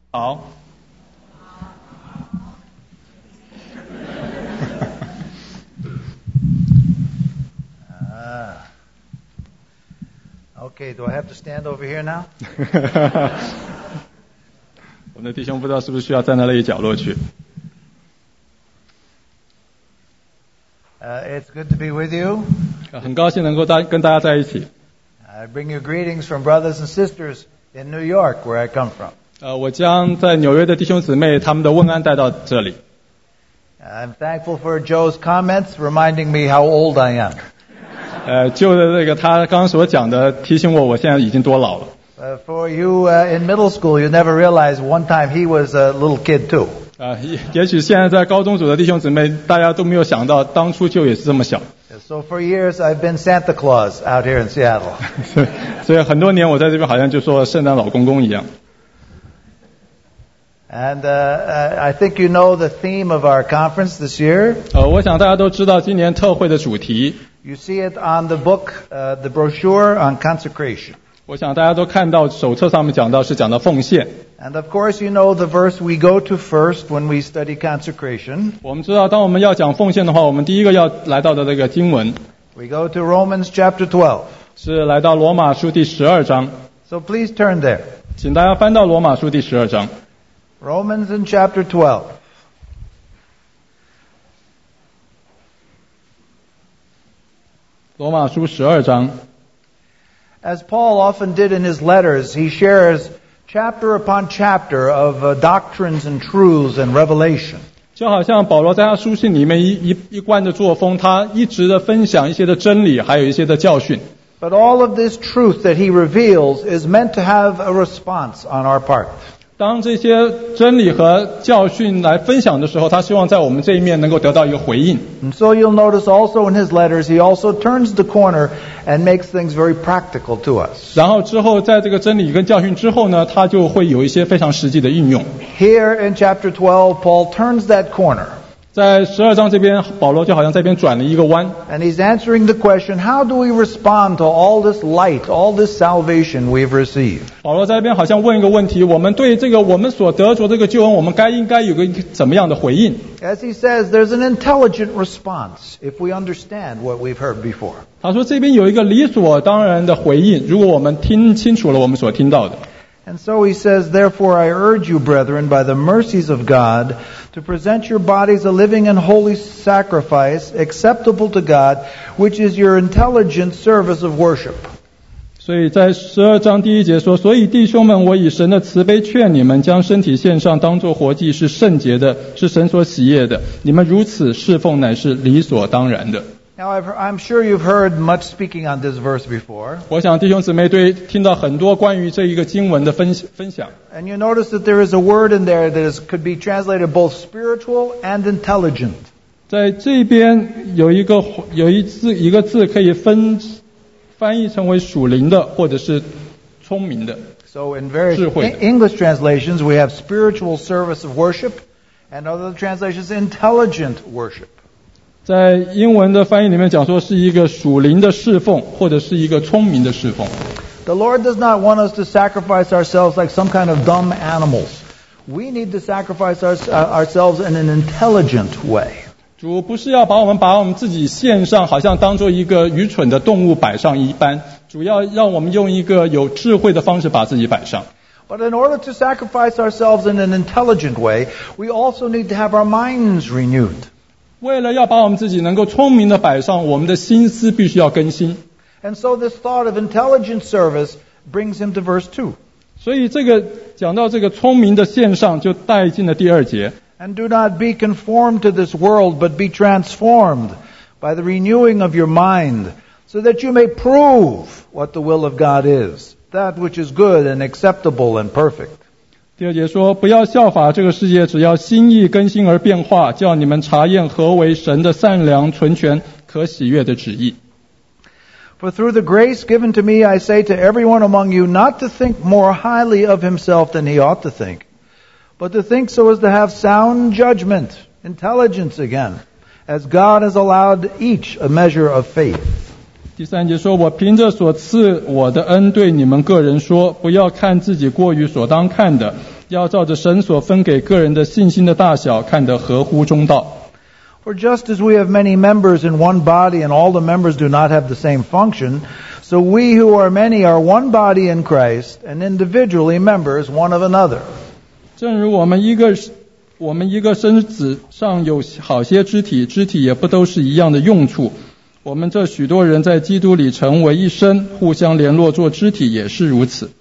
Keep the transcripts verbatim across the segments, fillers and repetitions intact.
好。 ah. Okay, do I have to stand over here now? 我们的弟兄不知道是不是需要站到那个角落去。 Uh, it's good to be with you. 很高兴能够大跟大家在一起。 I bring you greetings from brothers and sisters in New York, where I come from. 呃，我将在纽约的弟兄姊妹他们的问安带到这里。 I'm thankful for Joe's comments, reminding me how old I am. 呃，就的这个他刚刚所讲的，提醒我我现在已经多老了。 Uh, for you uh, in middle school, you never realized one time he was a little kid too. 啊、呃，也也许现在在高中组的弟兄姊妹，大家都没有想到，当初就也是这么小。 So for years, I've been Santa Claus out here in Seattle. 所以很多年我在这边好像就说圣诞老公公一样。 And uh, I think you know the theme of our conference this year. 呃，我想大家都知道今年特会的主题。 You see it on the book, uh, the brochure on consecration. 我想大家都看到手册上面讲到是讲到奉献。 And of course, you know the verse we go to first when we study consecration. 我们知道，当我们要讲奉献的话，我们第一个要来到的这个经文。 We go to Romans chapter twelve. 是来到罗马书第十二章。 So please turn there. 请大家翻到罗马书第十二章。 Romans in chapter twelve. 罗马书十二章。 As Paul often did in his letters, he shares chapter upon chapter of uh, doctrines and truths and revelation. 就好像保罗在他书信里面一一一贯的作风，他一直的分享一些的真理，还有一些的教训。 But all of this truth that he reveals is meant to have a response on our part. 当这些真理和教训来分享的时候，他希望在我们这一面能够得到一个回应。 And so you'll notice also in his letters, he also turns the corner and makes things very practical to us. 然后之后，在这个真理跟教训之后呢，他就会有一些非常实际的应用。 Here in chapter twelve, Paul turns that corner. 在十二章这边，保罗就好像这边转了一个弯。 And he's answering the question, how do we respond to all this light, all this salvation we've received? 保罗在这边好像问一个问题，我们对这个我们所得着这个救恩，我们该应该有个怎么样的回应？ As he says, there's an intelligent response if we understand what we've heard before. 他说这边有一个理所当然的回应，如果我们听清楚了我们所听到的。 And so he says, therefore I urge you, brethren, by the mercies of God, to present your bodies a living and holy sacrifice, acceptable to God, which is your intelligent service of worship. 所以在十二章第一节说，所以弟兄们，我以神的慈悲劝你们，将身体献上，当作活祭，是圣洁的，是神所喜悦的。你们如此侍奉，乃是理所当然的。 Now, I've, I'm sure you've heard much speaking on this verse before. 我想弟兄姊妹对听到很多关于这一个经文的分分享。 And you notice that there is a word in there that is, could be translated both spiritual and intelligent. 在这边有一个有一字一个字可以分翻译成为属灵的，或者是聪明的。 So in various 智慧的。 English translations, we have spiritual service of worship, and other translations, intelligent worship. 在英文的翻译里面讲说是一个属灵的侍奉，或者是一个聪明的侍奉。 The Lord does not want us to sacrifice ourselves like some kind of dumb animals. We need to sacrifice our, uh, ourselves in an intelligent way. 主不是要把我们把我们自己献上，好像当做一个愚蠢的动物摆上一般，主要让我们用一个有智慧的方式把自己摆上。 But in order to sacrifice ourselves in an intelligent way, we also need to have our minds renewed. 为了要把我们自己能够聪明的摆上，我们的心思必须要更新。 And so this thought of intelligent service brings him to verse two. 所以这个讲到这个聪明的献上，就带进了第二节。 And do not be conformed to this world, but be transformed by the renewing of your mind, so that you may prove what the will of God is, that which is good and acceptable and perfect. 第二节说，不要效法这个世界，只要心意更新而变化，叫你们查验何为神的善良、纯全、可喜悦的旨意。 For through the grace given to me, I say to everyone among you not to think more highly of himself than he ought to think, but to think so as to have sound judgment, intelligence again, as God has allowed each a measure of faith. 第三节说，我凭着所赐我的恩对你们个人说，不要看自己过于所当看的， 要照着神所分给个人的信心的大小，看得合乎中道。 For just as we have many members in one body and all the members do not have the same function, so we who are many are one body in Christ and individually members one of another. 正如我们一个我们一个身子上有好些肢体，肢体也不都是一样的用处。我们这许多人在基督里成为一身，互相联络做肢体也是如此。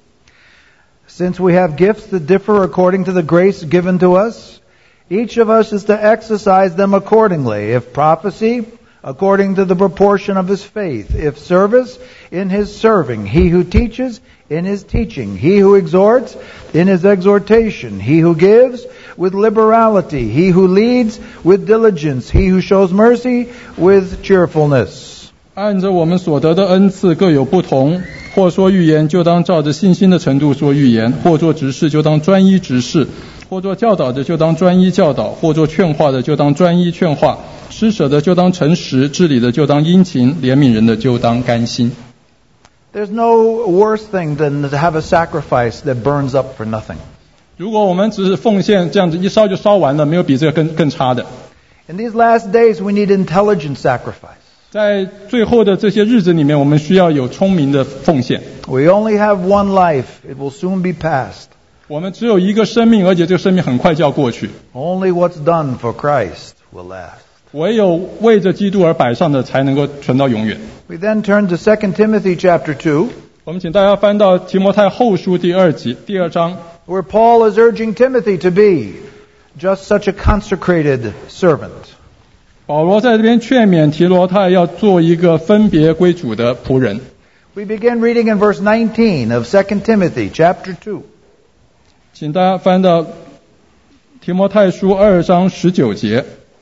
Since we have gifts that differ according to the grace given to us, each of us is to exercise them accordingly. If prophecy, according to the proportion of his faith. If service, in his serving. He who teaches, in his teaching. He who exhorts, in his exhortation. He who gives, with liberality. He who leads, with diligence. He who shows mercy, with cheerfulness. 按着我们所得的恩赐各有不同，或说预言就当照着信心的程度说预言，或做执事就当专一执事，或做教导的就当专一教导，或做劝化的就当专一劝化，施舍的就当诚实，治理的就当殷勤，怜悯人的就当甘心。 There's no worse thing than to have a sacrifice that burns up for nothing. 如果我们只是奉献这样子一烧就烧完了，没有比这个更更差的。 In these last days, we need intelligent sacrifice. 在最后的这些日子里面，我们需要有聪明的奉献。 We only have one life. It will soon be past. 我们只有一个生命，而且这个生命很快就要过去。 Only what's done for Christ will last. 唯有为着基督而摆上的，才能够存到永远。 We then turn to Second Timothy chapter two. 我们请大家翻到提摩太后书第二集第二章， where Paul is urging Timothy to be just such a consecrated servant. 保罗在这边劝勉提摩太要做一个分别归主的仆人。 We begin reading in verse nineteen of Second Timothy chapter two. 请大家翻到提摩太书二章十九节。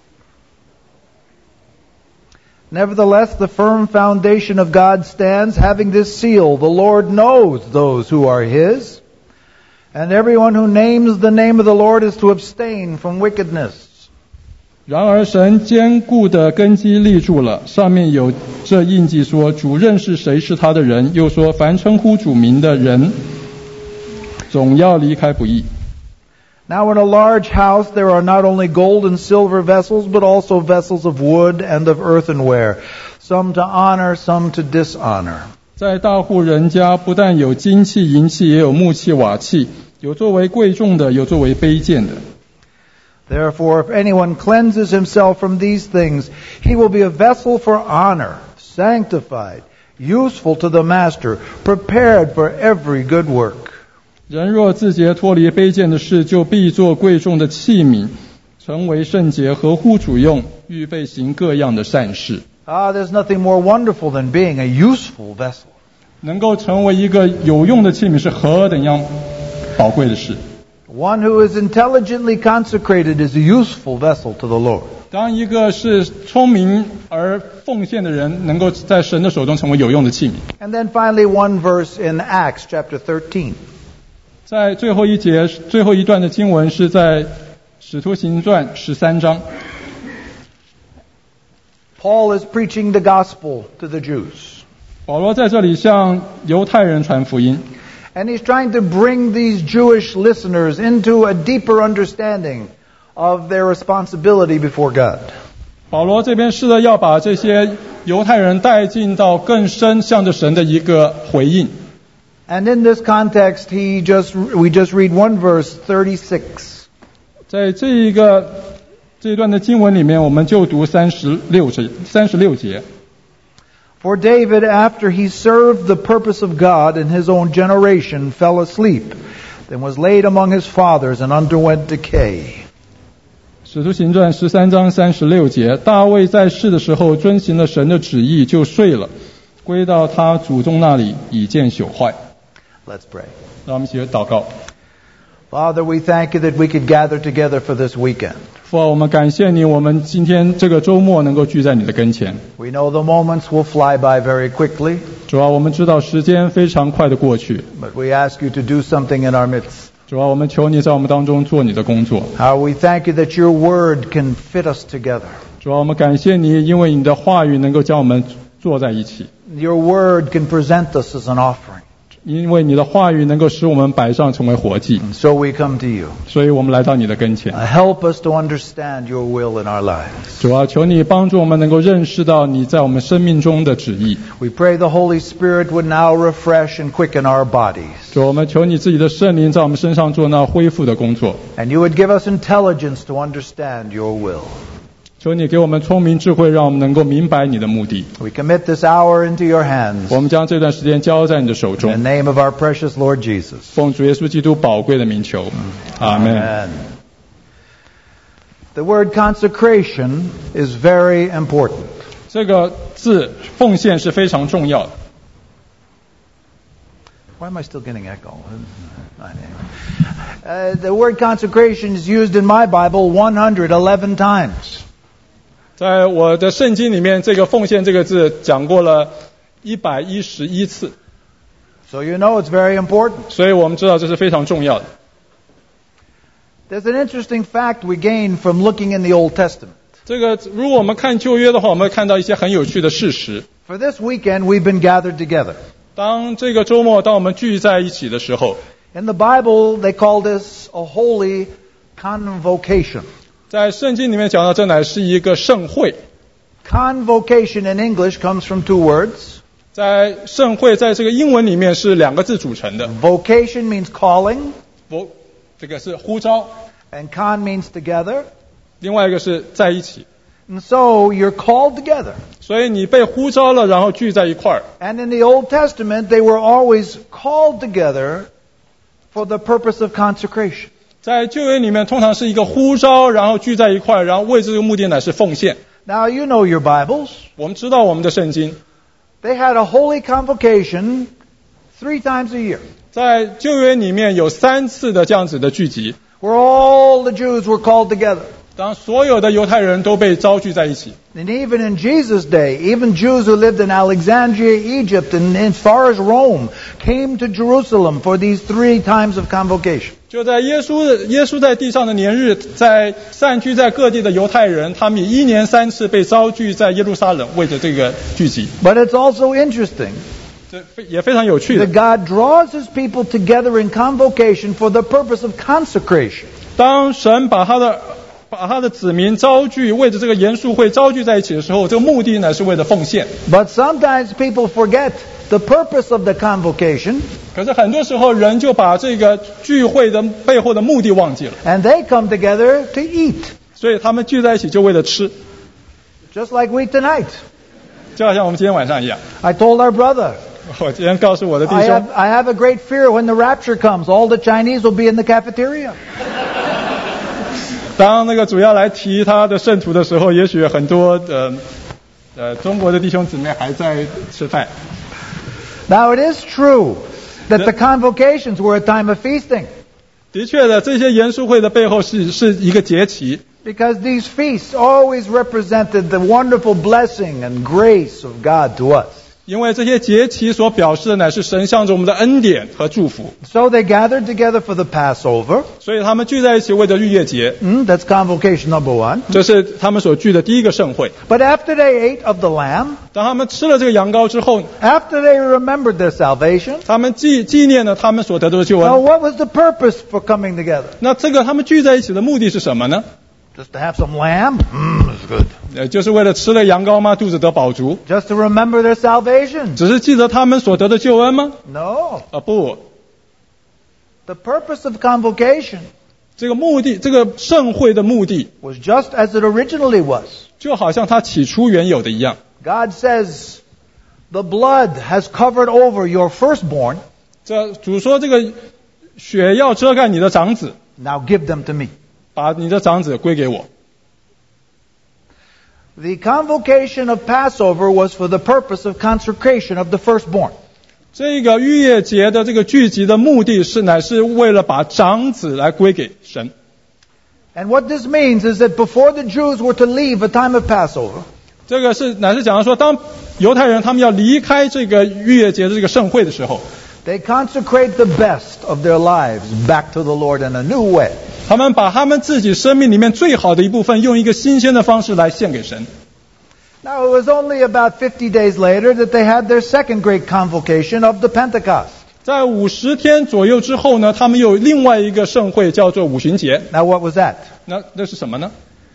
Nevertheless, the firm foundation of God stands, having this seal: the Lord knows those who are His, and everyone who names the name of the Lord is to abstain from wickedness. 然而神坚固的根基立住了，上面有这印记说，主认识谁是他的人，又说凡称呼主名的人，总要离开不义。 Now in a large house there are not only gold and silver vessels, but also vessels of wood and of earthenware, some to honor, some to dishonor. 在大户人家，不但有金器、银器，也有木器、瓦器，有作为贵重的，有作为卑贱的。 Therefore, if anyone cleanses himself from these things, he will be a vessel for honor, sanctified, useful to the master, prepared for every good work. 人若自洁脱离卑贱的事，就必做贵重的器皿，成为圣洁，合乎主用，预备行各样的善事。 Ah, there's nothing more wonderful than being a useful vessel. 能够成为一个有用的器皿是何等样宝贵的事。 One who is intelligently consecrated is a useful vessel to the Lord. 当一个是聪明而奉献的人，能够在神的手中成为有用的器皿。 And then finally one verse in Acts chapter thirteen. 在最后一节最后一段的经文是在使徒行传十三章。 Paul is preaching the gospel to the Jews. 保罗在这里向犹太人传福音。 And he's trying to bring these Jewish listeners into a deeper understanding of their responsibility before God. 保罗这边试着要把这些犹太人带进到更深向着神的一个回应。 And in this context, he just we just read one verse, thirty-six. 在这一个这一段的经文里面，我们就读三十六节三十六节。 For David, after he served the purpose of God in his own generation, fell asleep, then was laid among his fathers and underwent decay. 使徒行传十三章三十六节，大卫在世的时候遵行了神的旨意，就睡了，归到他祖宗那里，已见朽坏。 Let's pray. 让我们一起祷告。 Father, we thank you that we could gather together for this weekend. 父啊，我们感谢你，我们今天这个周末能够聚在你的跟前。 We know the moments will fly by very quickly. 主啊，我们知道时间非常快的过去。 But we ask you to do something in our midst. 主啊，我们求你在我们当中做你的工作。 How we thank you that your word can fit us together. 主啊，我们感谢你，因为你的话语能够将我们坐在一起。 Your word can present us as an offering. 因为你的话语能够使我们摆上成为活祭， And so we come to you. 所以我们来到你的跟前。 Uh, help us to understand your will in our lives. 主啊，求你帮助我们能够认识到你在我们生命中的旨意。 We pray the Holy Spirit would now refresh and quicken our bodies. 主，我们求你自己的圣灵在我们身上做那恢复的工作。 And you would give us intelligence to understand your will. 求你给我们聪明智慧，让我们能够明白你的目的。 We commit this hour into your hands. 我们将这段时间交在你的手 In 中， the name of our precious Lord Jesus. 奉主耶稣基督宝贵的名求，阿门。 Amen. The word consecration is very important. 这个字奉献是非常重要的。 Why am I still getting echo? Uh, the word consecration is used in my Bible one hundred eleven times. 在我的圣经里面，这个奉献这个字讲过了一百一十一次， So you know it's very important. 所以我们知道这是非常重要的。 There's an interesting fact we gain from looking in the Old Testament. 这个如果我们看旧约的话，我们会看到一些很有趣的事实。 For this weekend, we've been gathered together. 当这个周末，当我们聚在一起的时候， In the Bible, they call this a holy convocation. 在圣经里面讲到，这乃是一个盛会。 Convocation in English comes from two words. 在盛会，在这个英文里面是两个字组成的。 Vocation means calling, 我这个是呼召， and con means together. 另外一个是在一起。 And so you're called together. 所以你被呼召了，然后聚在一块儿。 And in the Old Testament, they were always called together for the purpose of consecration. 在旧约里面，通常是一个呼召，然后聚在一块儿，然后为这个目的乃是奉献。 Now, you know your Bibles. 我们知道我们的圣经， They had a holy convocation three times a year, 在旧约里面有三次的这样子的聚集， where all the Jews were called together. 当所有的犹太人都被召聚在一起。 And even in Jesus' day, even Jews who lived in Alexandria, Egypt, and as far as Rome, came to Jerusalem for these three times of convocation. 就在耶稣的耶稣在地上的年日，在散居在各地的犹太人，他们以一年三次被召聚在耶路撒冷，为着这个聚集。 But it's also interesting 这非也非常有趣的 that。God draws His people together in convocation for the purpose of consecration. 当神把他的把他的子民召聚，为着这个严肃会召聚在一起的时候，这个目的呢是为了奉献。 But sometimes people forget the purpose of the convocation, 可是很多时候人就把这个聚会的背后的目的忘记了， and they come together to eat, 所以他们聚在一起就为了吃， just like we tonight. 就好像我们今天晚上一样。 I told our brother, 我今天告诉我的弟 I 兄 have, I have a great fear when the rapture comes, all the Chinese will be in the cafeteria. 当那个主要来提他的圣徒的时候，也许很多呃呃中国的弟兄姊妹还在吃饭。 Now it is true that the convocations were a time of feasting, 的确的，这些严肃会的背后是是一个节期， because these feasts always represented the wonderful blessing and grace of God to us. 因为这些节期所表示的乃是神向着我们的恩典和祝福， So they gathered together for the Passover. 所以他们聚在一起为着逾越节， Mm, that's convocation number one. 这是他们所聚的第一个盛会。 But after they ate of the lamb, 当他们吃了这个羊羔之后， after they remembered their salvation, 他们纪纪念了他们所得到的救 now 恩。 what was the purpose for coming together? 那这个他们聚在一起的目的是什么呢？ Just to have some lamb? Mm, that's good. 呃，就是为了吃了羊羔吗？肚子得饱足？ Just to remember their salvation? 只是记得他们所得的救恩吗？ No. 啊，不， The purpose of convocation 这个目的，这个盛会的目的， was just as it originally was. 就好像它起初原有的一样。 God says, the blood has covered over your firstborn. 这主说，这个血要遮盖你的长子， Now give them to me. 把你的长子归给我。 The convocation of Passover was for the purpose of consecration of the firstborn. 这个逾越节的这个聚集的目的是，乃是为了把长子来归给神。 And what this means is that before the Jews were to leave a time of Passover, 这个是乃是讲到说，当犹太人他们要离开这个逾越节的这个盛会的时候， they consecrate the best of their lives back to the Lord in a new way. 他们把他们自己生命里面最好的一部分，用一个新鲜的方式来献给神。 Now, it was only about fifty days later that they had their second great convocation of the Pentecost. 在五十天左右之后呢，他们又有另外一个盛会叫做五旬节。 Now what was that? 那那是什么呢？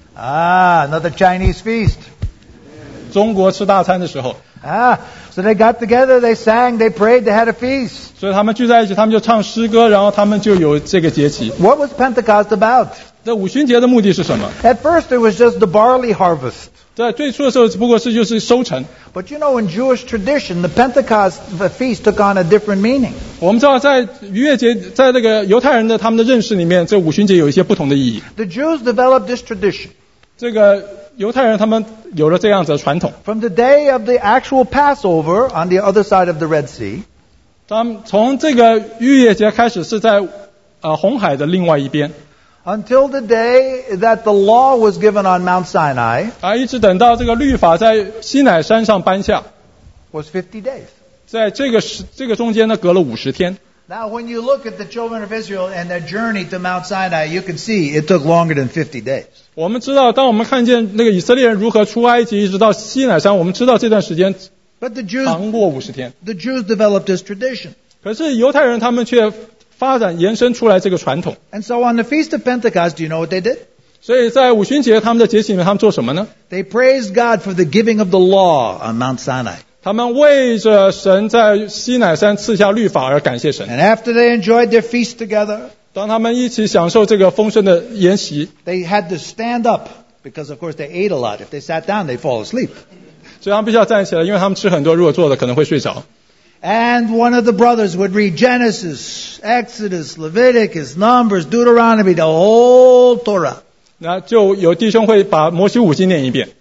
Ah, another Chinese feast. 中国吃大餐的时候， Ah, so they got together, they sang, they prayed, they had a feast. 所以他们聚在一起，他们就唱诗歌，然后他们就有这个节期。 What was Pentecost about? 这五旬节的目的是什么？ At first it was just the barley harvest. 在最初的时候，只不过是就是收成。 But you know, in Jewish tradition, the Pentecost feast took on a different meaning. 我们知道，在逾越节，在那个犹太人的他们的认识里面，这五旬节有一些不同的意义。 The Jews developed this tradition. 这个犹太人他们有了这样子的传统， From the day of the actual Passover on the other side of the Red Sea, 他们从这个逾越节开始是在呃红海的另外一边， until the day that the law was given on Mount Sinai, 啊，一直等到这个律法在西乃山上颁下， was fifty days. 在这个时这个中间呢，隔了五十天。 Now, when you look at the children of Israel and their journey to Mount Sinai, you can see it took longer than fifty days. 我们知道，当我们看见那个以色列人如何出埃及，一直到西乃山，我们知道这段时间 But the Jews, 长过五十天。 the Jews developed this tradition. 可是犹太人他们却发展延伸出来这个传统， And so on the Feast of Pentecost, do you know what they did? 所以在五旬节他们的节期里面，他们做什么呢？ They praised God for the giving of the law on Mount Sinai. 他们为着神在西乃山赐下律法而感谢神。 And after they enjoyed their feast together, 当他们一起享受这个丰盛的筵席， they had to stand up because, of course, they ate a lot. If they sat down, they fall asleep. 所以他们必须要站起来，因为他们吃很多，如果坐着可能会睡着。 And one of the brothers would read Genesis, Exodus, Leviticus, Numbers, Deuteronomy, the whole Torah. 那就有弟兄会把摩西五经念一遍。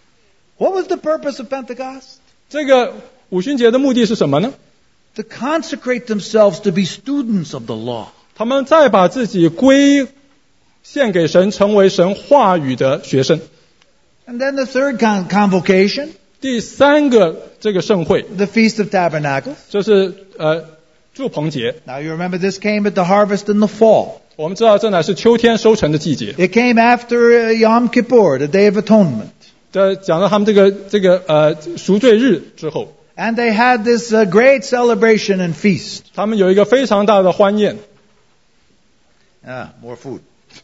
What was the purpose of Pentecost? 这个五旬节的目的是什么呢？ To consecrate themselves to be students of the law. 他们再把自己归献给神，成为神话语的学生。 And then the third con- convocation, 第三个这个盛会， the Feast of Tabernacles. 就是呃祝棚节。 Now you remember this came at the harvest in the fall. 我们知道这乃是秋天收成的季节。 It came after uh, Yom Kippur, the Day of Atonement. 这讲到他们这个这个呃赎罪日之后， And they had this uh, great celebration and feast. 他们有一个非常大的欢宴。 Ah, more food.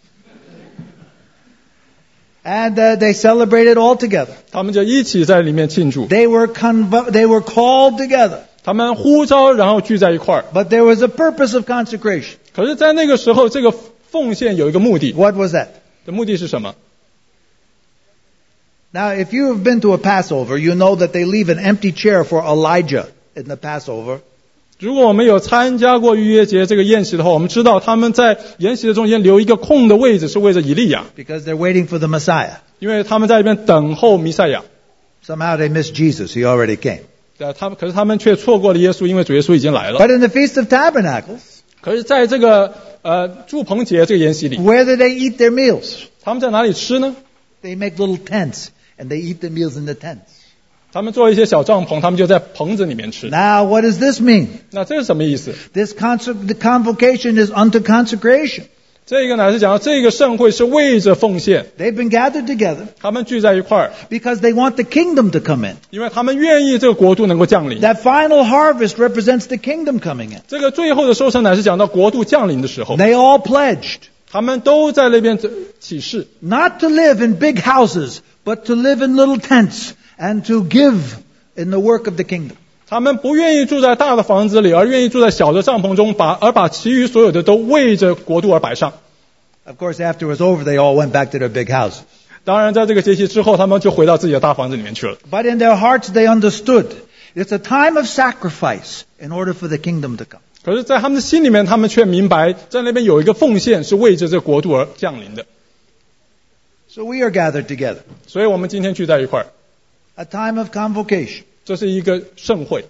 And uh, they celebrated all together. 他们就一起在里面庆祝。 They were convo- they were called together. 他们呼召，然后聚在一块儿。 But there was a purpose of consecration. 可是，在那个时候，这个奉献有一个目的。 What was that? 的目的是什么？ Now, if you have been to a Passover, you know that they leave an empty chair for Elijah in the Passover. 如果我们有参加过逾越节这个宴席的话，我们知道他们在宴席的中间留一个空的位置，是为了以利亚， Because they're waiting for the Messiah. 因为他们在里边等候弥赛亚。 Somehow they missed Jesus. He already came. 呃，他们可是他们却错过了耶稣，因为主耶稣已经来了。 But in the Feast of Tabernacles, 可是在这个呃祝棚节这个宴席里， where do they eat their meals? 他们在哪里吃呢？ They make little tents, and they eat their meals in the tents. 他们做一些小帐篷，他们就在棚子里面吃。 Now, what does this mean? 那这是什么意思？ This conse- the convocation is unto consecration. 这个乃是讲到这个盛会是为着奉献， They've been gathered together 他们聚在一块儿， because they want the kingdom to come in. 因为他们愿意这个国度能够降临。 That final harvest represents the kingdom coming in. 这个最后的收成乃是讲到国度降临的时候， They all pledged 他们都在那边起誓， not to live in big houses, but to live in little tents and to give in the work of the kingdom. 他们不愿意住在大的房子里，而愿意住在小的帐篷中，把而把其余所有的都为着国度而摆上。 Of course, after it was over, they all went back to their big houses. 当然，在这个节期之后，他们就回到自己的大房子里面去了。 But in their hearts, they understood it's a time of sacrifice in order for the kingdom to come. 可是，在他们的心里面，他们却明白，在那边有一个奉献是为着这个国度而降临的。 So we are gathered together. 所以我们今天聚在一块儿， A time of convocation. 这是一个盛会。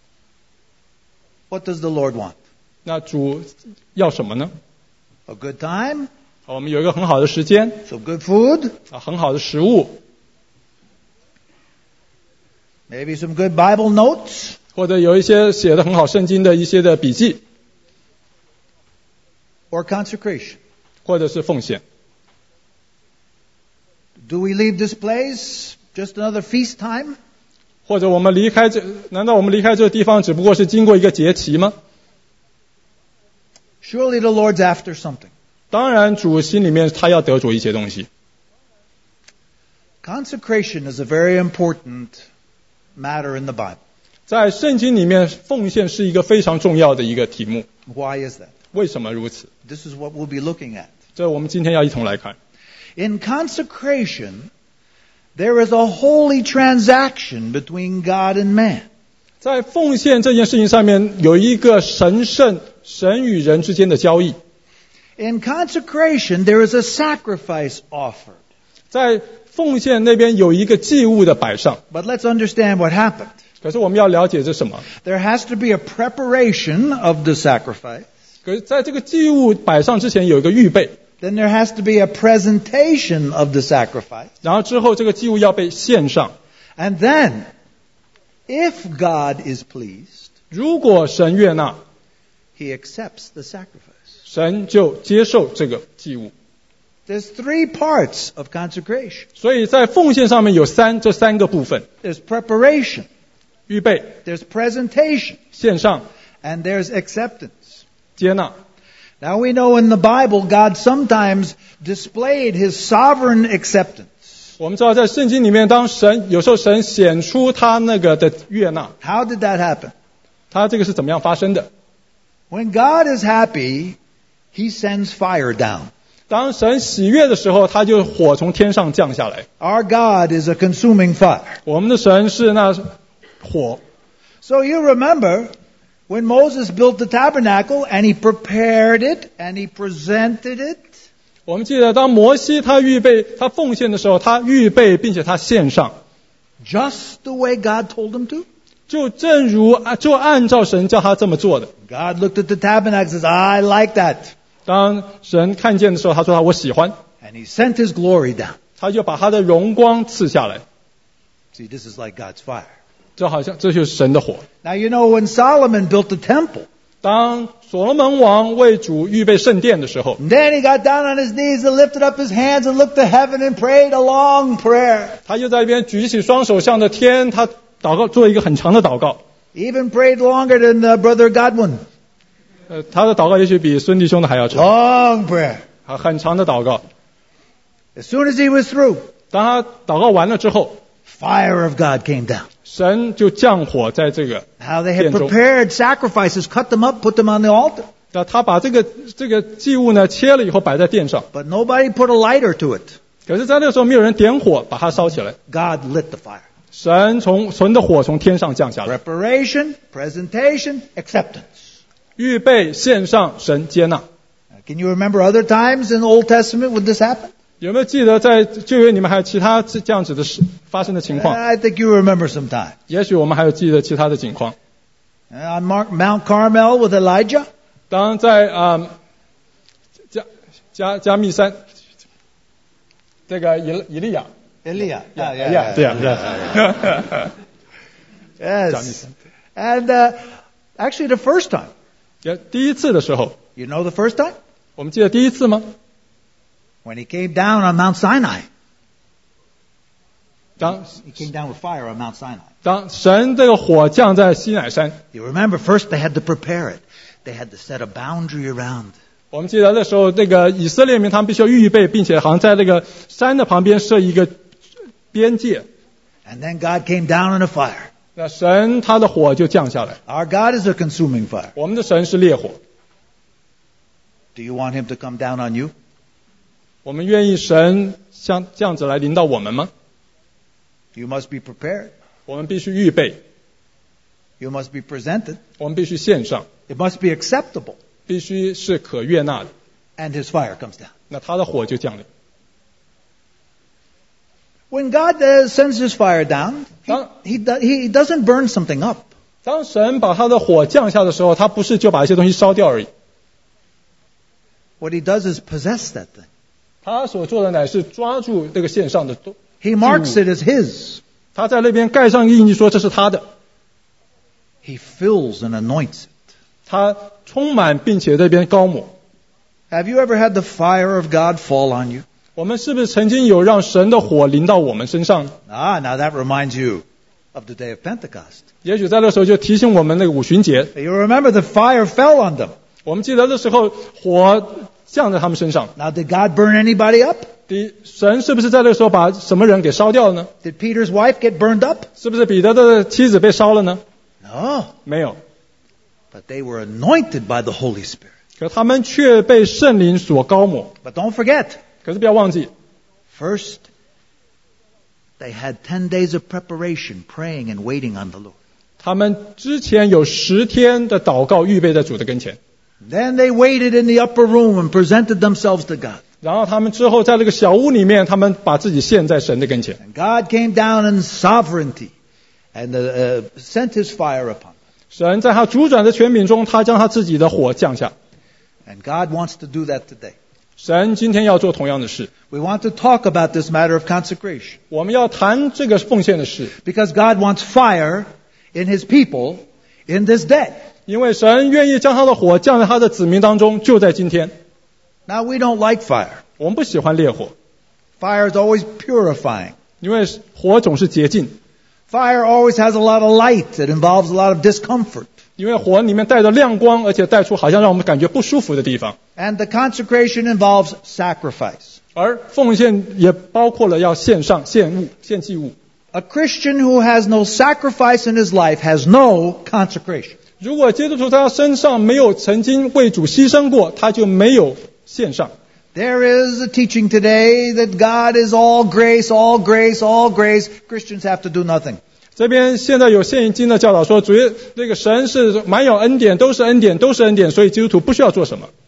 What does the Lord want? 那主要什么呢？ A good time, 我们有一个很好的时间 some good food, 啊，很好的食物， maybe some good Bible notes, 或者有一些写的很好圣经的一些的笔记， or consecration. 或者是奉献。 Do we leave this place just another feast time? 或者我们离开这，难道我们离开这个地方只不过是经过一个节期吗？ Surely the Lord's after something. 当然，主心里面他要得着一些东西。 Consecration is a very important matter in the Bible. 在圣经里面，奉献是一个非常重要的一个题目。 Why is that? 为什么如此？ This is what we'll be looking at. 这我们今天要一同来看。 In consecration, there is a holy transaction between God and man. 在奉献这件事情上面，有一个神圣神与人之间的交易。 In consecration, there is a sacrifice offered. 在奉献那边有一个祭物的摆上， But let's understand what happened. 可是我们要了解这什么？ There has to be a preparation of the sacrifice. 可是在这个祭物摆上之前有一个预备， Then there has to be a presentation of the sacrifice. 然后之后这个祭物要被献上。 And then, if God is pleased, 如果神悦纳， He accepts the sacrifice. 神就接受这个祭物。 There's three parts of consecration. 所以在奉献上面有三这三个部分： There's preparation, 预备、 there's presentation, 献上、 and there's acceptance. 接纳。 Now we know in the Bible God sometimes displayed His sovereign acceptance. 我们知道在圣经里面，当神有时候神显出他那个的悦纳， How did that happen? 他这个是怎么样发生的？ When God is happy, He sends fire down. 当神喜悦的时候，他就火从天上降下来。 Our God is a consuming fire. 我们的神是那火。 So you remember when Moses built the tabernacle and he prepared it and he presented it. 我们记得当摩西他预备他奉献的时候，他预备并且他献上， Just the way God told him to. 就正如就按照神叫他这么做的。 God looked at the tabernacle and says, I like that. 当神看见的时候，他说他我喜欢， And He sent His glory down. 他就把他的荣光赐下来， See, this is like God's fire. 就好像这就是神的火。 Now you know when Solomon built the temple, 当所罗门王为主预备圣殿的时候， and then he got down on his knees and lifted up his hands and looked to heaven and prayed a long prayer. 他就在一边举起双手向着天，他祷告做一个很长的祷告。 He even prayed longer than uh, Brother Godwin. 呃，他的祷告也许比孙弟兄的还要长， Long prayer. 啊，很长的祷告。 As soon as he was through, 当他祷告完了之后， fire of God came down. 神就降火在这个 How they had 殿中。 prepared sacrifices, cut them up, put them on the altar. 那他把这个这个祭物呢切了以后摆在殿上， But nobody put a lighter to it. 可是，在那个时候没有人点火把它烧起来， God lit the fire. 神从神的火从天上降下来， Preparation, presentation, acceptance. 预备献上，神接纳。 Can you remember other times in the Old Testament when this happened? 有没有记得在旧约里面还有其他这样子的事发生的情况？ I think you remember some time. 也许我们还有记得其他的情况。 On Mar- Mount Carmel with Elijah. 当在啊加加加密山，这个以以利亚， Elijah. Yeah, yeah, 呀 yeah. 对呀对呀， Yes. And uh, actually the first time. 也第一次的时候， You know the first time? 我们记得第一次吗？ When he came down on Mount Sinai. 当 He came down with fire on Mount Sinai. 当神这个火降在西乃山， You remember first they had to prepare it. They had to set a boundary around. 我们记得那时候那个以色列民他们必须要预备，并且好像在那个山的旁边设一个边界。 And then God came down in a fire. 那神他的火就降下来。 Our God is a consuming fire. 我们的神是烈火， Do you want Him to come down on you? 我们愿意神像这样子来临到我们吗？ You must be prepared. 我们必须预备， You must be presented. 我们必须献上， It must be acceptable. 必须是可悦纳的。 And His fire comes down. 那他的火就降临。 When God uh, sends His fire down, He, Huh? he, do, he doesn't burn something up. 当神把他的火降下的时候，他不是就把一些东西烧掉而已， What He does is possess that thing. 他所做的乃是抓住这个线上的东， He marks it as His. 他在那边盖上印记，说这是他的， He fills and anoints it. 他充满并且这边高抹。 Have you ever had the fire of God fall on you? 我们是不是曾经有让神的火临到我们身上？ Ah, now that reminds you of the day of Pentecost. 也许在那时候就提醒我们那个五旬节， You remember the fire fell on them. 我们记得的时候，火降在他们身上。 Now, did God burn anybody up? 第一，神是不是在这个时候把什么人给烧掉了呢？ Did Peter's wife get burned up? 是不是彼得的妻子被烧了呢？ No. 没有， But they were anointed by the Holy Spirit. 可他们却被圣灵所膏抹。 But don't forget, 可是不要忘记， first, they had ten days of preparation, praying and waiting on the Lord. 他们之前有十天的祷告预备在主的跟前， Then they waited in the upper room and presented themselves to God. 然后他们之后在这个小屋里面，他们把自己献在神的跟前。 And God came down in sovereignty and uh, uh, sent His fire upon them. 神在他主转的权柄中，他将他自己的火降下。 And God wants to do that today. 神今天要做同样的事， We want to talk about this matter of consecration 我们要谈这个奉献的事， because God wants fire in His people in this day. 因为神愿意将他的火降在他的子民当中，就在今天。 Now, we don't like fire. 我们不喜欢烈火， Fire is always purifying. 因为火总是洁净， Fire always has a lot of light. It involves a lot of discomfort. 因为火里面带着亮光，而且带出好像让我们感觉不舒服的地方。 And the consecration involves sacrifice. 而奉献也包括了要献上献物、献祭物。 A Christian who has no sacrifice in his life has no consecration. 如果基督徒在他身上没有曾经为主牺牲过，他就没有献上。 There is a teaching today that God is all grace, all grace, all grace. Christians have to do nothing. 这边现在有现今的教导说，主耶那个神是满有恩典，都是恩典，都是恩典，所以基督徒不需要做什么。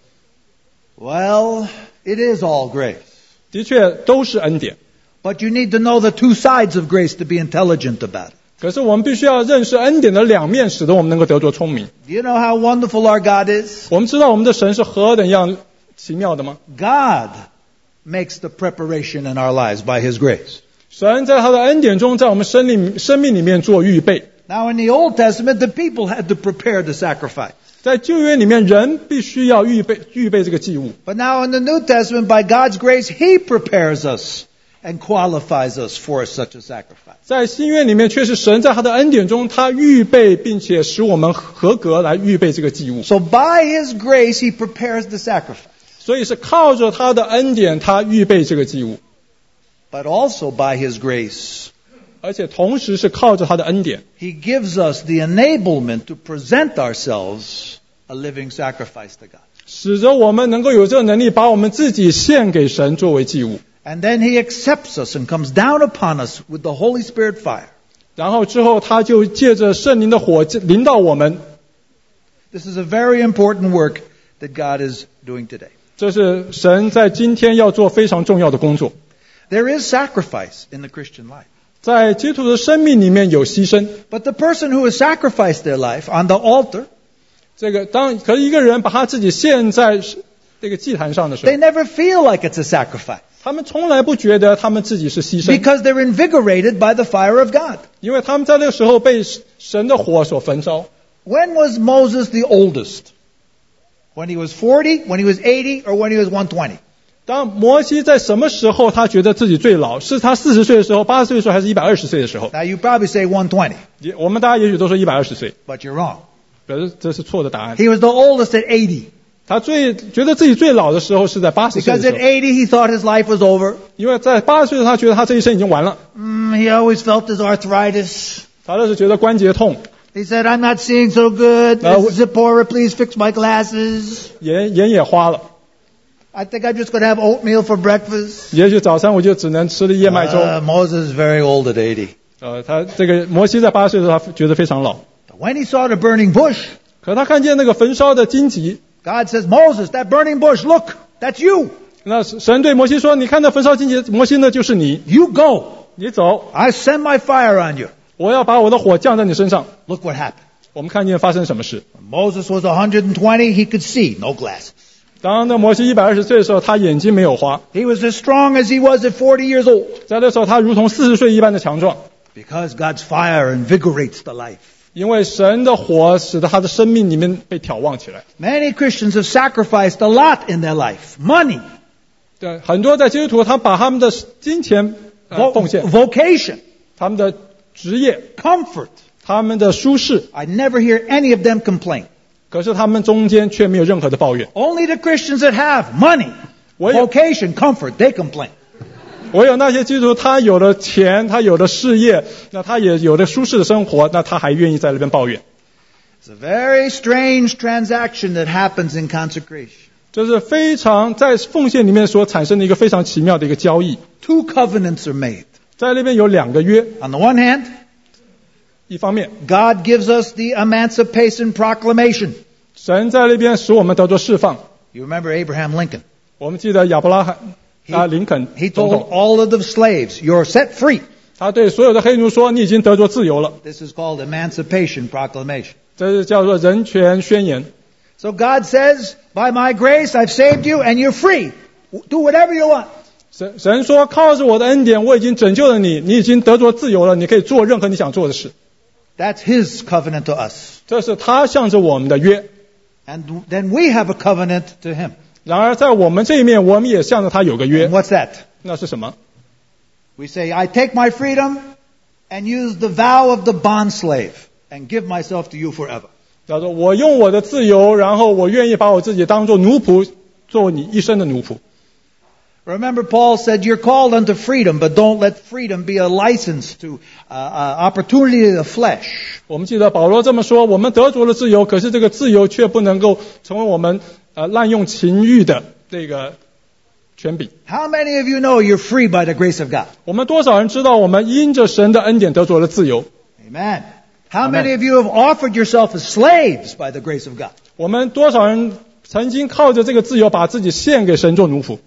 Well, it is all grace. 的确都是恩典， But you need to know the two sides of grace to be intelligent about it. 可是我们必须要认识恩典的两面，使得我们能够得着聪明。 Do you know how wonderful our God is? 我们知道我们的神是何等样奇妙的吗？ God makes the preparation in our lives by His grace. 神在他的恩典中，在我们生命生命里面做预备。 Now, in the Old Testament, the people had to prepare the sacrifice. 在旧约里面，人必须要预备预备这个祭物。 But now in the New Testament, by God's grace, He prepares us and qualifies us for such a sacrifice. 在新约里面，却是神在他的恩典中，他预备并且使我们合格来预备这个祭物。 So by His grace, He prepares the sacrifice. 所以是靠着他的恩典，他预备这个祭物， But also by His grace, 而且同时是靠着他的恩典， He gives us the enablement to present ourselves a living sacrifice to God. 使得我们能够有这个能力，把我们自己献给神作为祭物。 And then He accepts us and comes down upon us with the Holy Spirit fire. 然后之后，他就借着圣灵的火临到我们。 This is a very important work that God is doing today. 这是神在今天要做非常重要的工作。 There is sacrifice in the Christian life. 在基督徒的生命里面有牺牲， But the person who has sacrificed their life on the altar, 这个当可是一个人把他自己献在这个祭坛上的时候 they，never feel like it's a sacrifice 他们从来不觉得他们自己是牺牲， because they're invigorated by the fire of God. 因为他们在那个时候被神的火所焚烧。 When was Moses the oldest? When he was forty, when he was eighty, or when he was one hundred twenty? 当摩西在什么时候他觉得自己最老？是他四十岁的时候、八十岁的时候，还是一百二十岁的时候？ Now you probably say one hundred twenty, 也我们大家也许都说一百二十岁， but you're wrong. 可是这是错的答案。 He was the oldest at eighty 他最觉得自己最老的时候是在八十岁 because 的时 at 候， eighty he thought his life was over. 因为在八十岁的时候他觉得他这一生已经完了， Mm, he always felt his arthritis. 他那是觉得关节痛， He said, I'm not seeing so good. No. Missus Zipporah, please fix my glasses. 眼眼也花了， I think I'm just going to have oatmeal for breakfast. 也许早餐我就只能吃了燕麦粥。 Uh, Moses is very old at eighty. 呃，他这个摩西在八十岁的时候，他觉得非常老。 But when he saw the burning bush, 可他看见那个焚烧的荆棘， God says, Moses, that burning bush, look, that's you. 那神对摩西说：“你看那焚烧荆棘，摩西呢就是你， You go. 你走， I send my fire on you. 我要把我的火降在你身上。 Look what happened. ” 我们看见发生什么事。 When Moses was one hundred twenty, he could see, no glasses. 当那摩西一百二十岁的时候，他眼睛没有花， He was as strong as he was at forty years old. 在那时候他如同四十岁一般的强壮， Because God's fire invigorates the life. 因为神的火使得他的生命里面被挑旺起来。 Many Christians have sacrificed a lot in their life. Money, 对，很多在基督徒，他把他们的金钱、呃、 vo- 奉献， vocation, 他们的职业， comfort. 他们的舒适， I never hear any of them complain. 可是他们中间却没有任何的抱怨。 Only the Christians that have money, 唯有 vocation, comfort, they complain. 唯有那些基督徒，他有了钱，他有了事业，那他也有了舒适的生活，那他还愿意在那边抱怨。 It's a very strange transaction that happens in consecration. 这是非常在奉献里面所产生的一个非常奇妙的一个交易。 Two covenants are made. 在那边有两个约， On the one hand, 一方面 God gives us the emancipation proclamation. 神在那边使我们得着释放。 You remember Abraham Lincoln. 我们记得亚伯拉罕啊林肯 He 总 told 统， all of the slaves, you're set free. 他对所有的黑奴说：“你已经得着自由了。 This is called emancipation proclamation. ” 这是叫做人权宣言。 So God says, by my grace, I've saved you and you're free. Do whatever you want. 神神说：“靠着我的恩典，我已经拯救了你，你已经得着自由了，你可以做任何你想做的事。” That's His covenant to us. 这是他向着我们的约。 And then we have a covenant to Him. 然而在我们这一面，我们也向着他有个 And 约。 what's that? 那是什么？ We say, I take my freedom and use the vow of the bondslave and give myself to you forever. 叫做我用我的自由，然后我愿意把我自己当做奴仆，做你一生的奴仆。 Remember, Paul said, you're called unto freedom, but don't let freedom be a license to uh, uh, opportunity of the flesh. 我们记得保罗这么说：我们得着了自由，可是这个自由却不能够成为我们呃滥用情欲的这个权柄。 How many of you know you're free by the grace of God? 我们多少人知道我们因着神的恩典得着了自由？ Amen. How Amen. many of you have offered yourself as slaves by the grace of God? 我们多少人曾经靠着这个自由，把自己献给神做奴仆？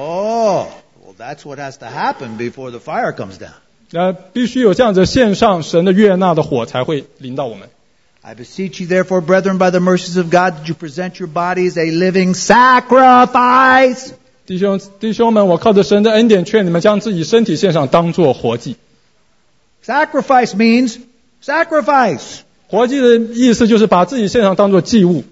Oh, well, that's what has to happen before the fire comes down. 那必须有这样子献上神的悦纳的火，才会临到我们。 I beseech you, therefore, brethren, by the mercies of God, that you present your bodies a living sacrifice. 弟兄弟兄们，我靠着神的恩典，劝你们将自己身体献上，当作活祭。 Sacrifice means sacrifice. 活祭的意思就是把自己献上，当作祭物。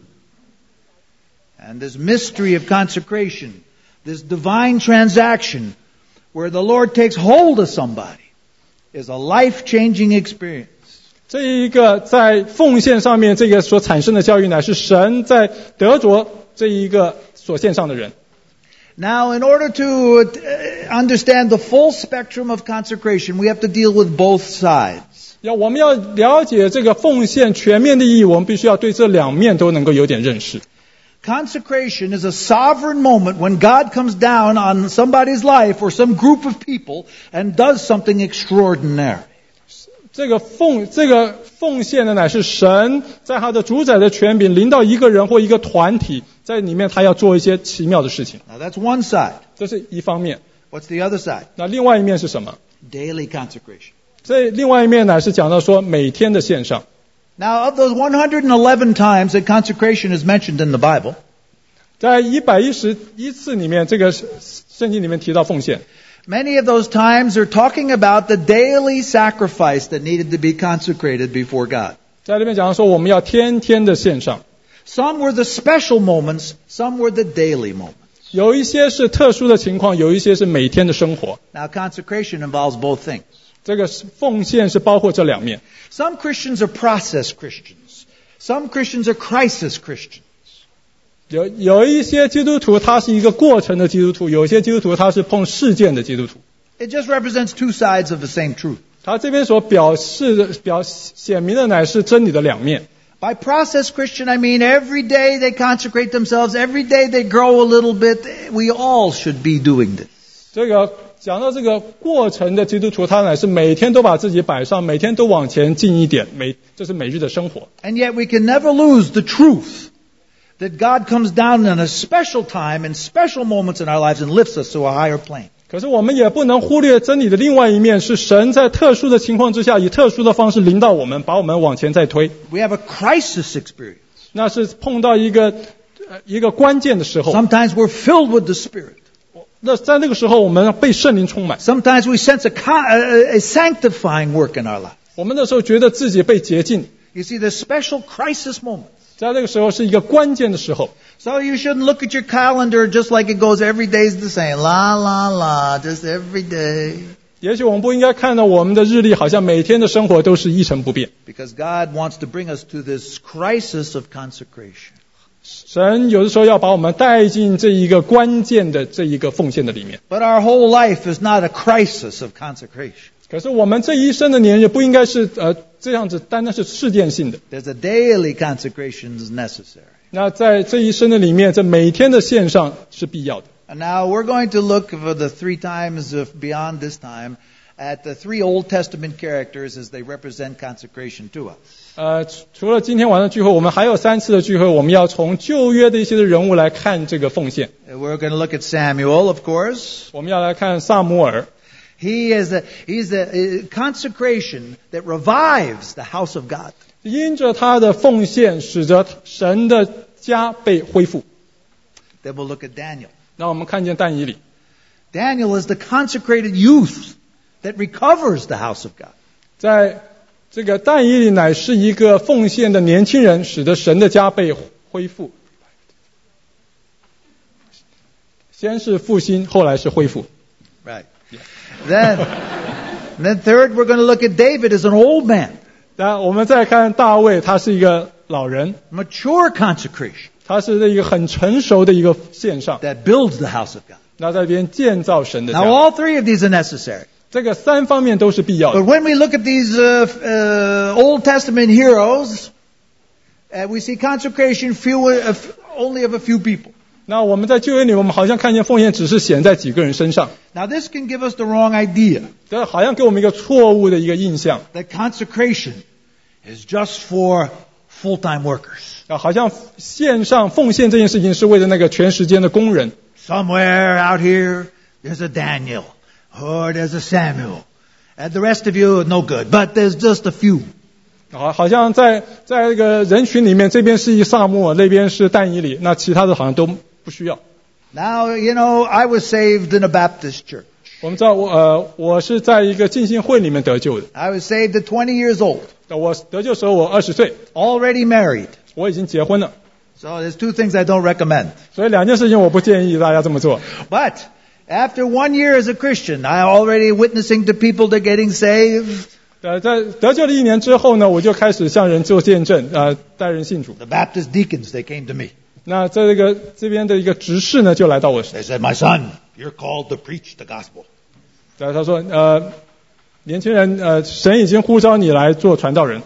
And this mystery of consecration, this divine transaction where the Lord takes hold of somebody, is a life-changing experience. 这一个在奉献上面，这个所产生的教育，乃是神在得着这一个所献上的人。 Now, in order to uh, understand the full spectrum of consecration, we have to deal with both sides. 要我们要了解这个奉献全面的意义，我们必须要对这两面都能够有点认识。 Consecration is a sovereign moment when God comes down on somebody's life or some group of people and does something extraordinary. 这个奉这个奉献呢，乃是神在他的主宰的权柄临到一个人或一个团体，在里面他要做一些奇妙的事情。 Now, that's one side. 这是一方面。 What's the other side? 那另外一面是什么？ Daily consecration. 这另外一面乃是讲到说每天的献上。 Now, of those one hundred eleven times that consecration is mentioned in the Bible, 在一百一十一次里面，这个圣经里面提到奉献。 many of those times are talking about the daily sacrifice that needed to be consecrated before God. 在这边讲说，我们要天天的献上。 Some were the special moments, some were the daily moments. 有一些是特殊的情况，有一些是每天的生活。 Now, consecration involves both things. 这个奉献是包括这两面。 Some Christians are process Christians. Some Christians are crisis Christians. 有有一些基督徒他是一个过程的基督徒，有一些基督徒他是碰事件的基督徒。 It just represents two sides of the same truth. 他这边所表示的、表显明的乃是真理的两面。 By process Christian, I mean every day they consecrate themselves, every day they grow a little bit. We all should be doing this. 这个讲到这个过程的基督徒，他乃是每天都把自己摆上，每天都往前进一点，每这是每日的生活。 And yet we can never lose the truth that God comes down in a special time and special moments in our lives and lifts us to a higher plane. 可是我们也不能忽略真理的另外一面，是神在特殊的情况之下，以特殊的方式领导我们，把我们往前再推。 We have a crisis experience. 那是碰到一个呃一个关键的时候。 Sometimes we're filled with the Spirit. 那在那个时候，我们被圣灵充满。 Sometimes we sense a, a, a sanctifying work in our life. 我们那时候觉得自己被洁净。 You see, the special crisis moment. 在那个时候是一个关键的时候。 So you shouldn't look at your calendar just like it goes every day is the same. La, la, la, just every day. 也许我们不应该看到我们的日历好像每天的生活都是一成不变。 Because God wants to bring us to this crisis of consecration. 神有的时候要把我们带进这一个关键的这一个奉献的里面。 But our whole life is not a crisis of consecration. 可是我们这一生的年日不应该是呃这样子，单单是事件性的。 There's a daily consecration is necessary. 那在这一生的里面，这每天的献上是必要的。 And now we're going to look for the three times of beyond this time at the three Old Testament characters as they represent consecration to us. 呃，除了今天晚上聚会，我们还有三次的聚会，我们要从旧约的一些的人物来看这个奉献。 We're going to look at Samuel, of course. 我们要来看撒母耳。 He is a, he's a, a consecration that revives the house of God. 因着他的奉献，使得神的家被恢复。 Then we'll look at Daniel. 那我们看见但以理。 Daniel is the consecrated youth that recovers the house of God. 在这个但以理乃是一个奉献的年轻人，使得神的家被恢复。先是复兴，后来是恢复。 Right. Then, then third, we're going to look at David as an old man. 那我们再看大卫，他是一个老人。 Mature consecration. 他是一个很成熟的一个献上。 That builds the house of God. 那在这边建造神的家。 Now all three of these are necessary. 这个三方面都是必要的。 But when we look at these uh, uh, Old Testament heroes, uh, we see consecration few, uh, only of a few people. 那我们在旧约里，我们好像看见奉献只是显在几个人身上。 Now this can give us the wrong idea. 这好像给我们一个错误的一个印象。 That consecration is just for full-time workers. 啊，好像献上奉献这件事情是为了那个全时间的工人。 Somewhere out here, there's a Daniel, or there's a Samuel, and the rest of you are no good. But there's just a few. 好，好像在在这个人群里面，这边是一撒母耳，那边是但以理，那其他的好像都不需要。 Now, you know, I was saved in a Baptist church. 我们知道，我呃，我是在一个浸信会里面得救的。 I was saved at twenty years old. 我得救的时候我二十岁 ，already married. 我已經結婚了。 So there's two things I don't recommend. 所以兩件事情我不建議大家這麼做。 But after one year as a Christian, I already witnessing to people that getting saved. 呃，在得救了一年之後呢，我就開始向人做見證，呃，帶人信主。 The Baptist deacons, they came to me. 那這個這邊的一個執事呢，就來到我。 They said, "My son, you're called to preach the gospel." 呃，他說，呃，年輕人，呃，神已經呼召你來做傳道人。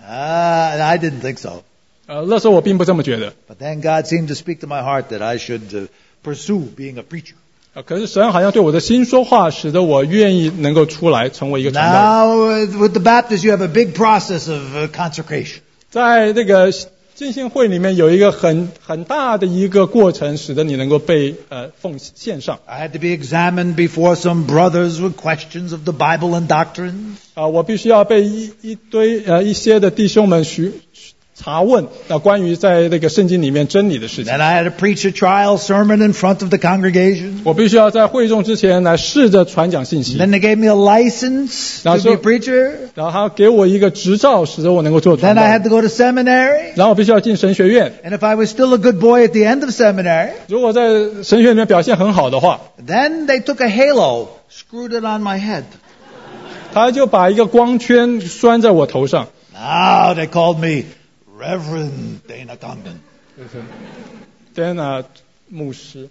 Ah, uh, I didn't think so. 呃，那時候我並不這麼覺得。 But then God seemed to speak to my heart that I should uh, pursue being a preacher. 呃，可是神好像對我的心說話，使得我願意能夠出來成為一個傳道人。 Now, with the Baptists, you have a big process of uh, consecration. 在那個浸信會裡面有一個很很大的一個過程，使得你能夠被呃奉獻上。 I had to be examined before some brothers with questions of the Bible and doctrine. 啊、呃，我必須要被一一堆呃一些的弟兄們詢查問啊、呃、關於在那個聖經裡面真理的事情。 Then I had to preach a trial sermon in front of the congregation. 我必須要在會眾之前來試着傳講信息。 Then they gave me a license to be a preacher. 然後他給我一個執照，使得我能夠做傳道。 Then I had to go to seminary. 然後我必須要進神學院。 And if I was still a good boy at the end of seminary, 如果在神學院裡面表現很好的話， then they took a halo, screwed it on my head. 他就把一個光圈拴在我頭上。 Now they called me Reverend Dana Congdon. Dana 牧師。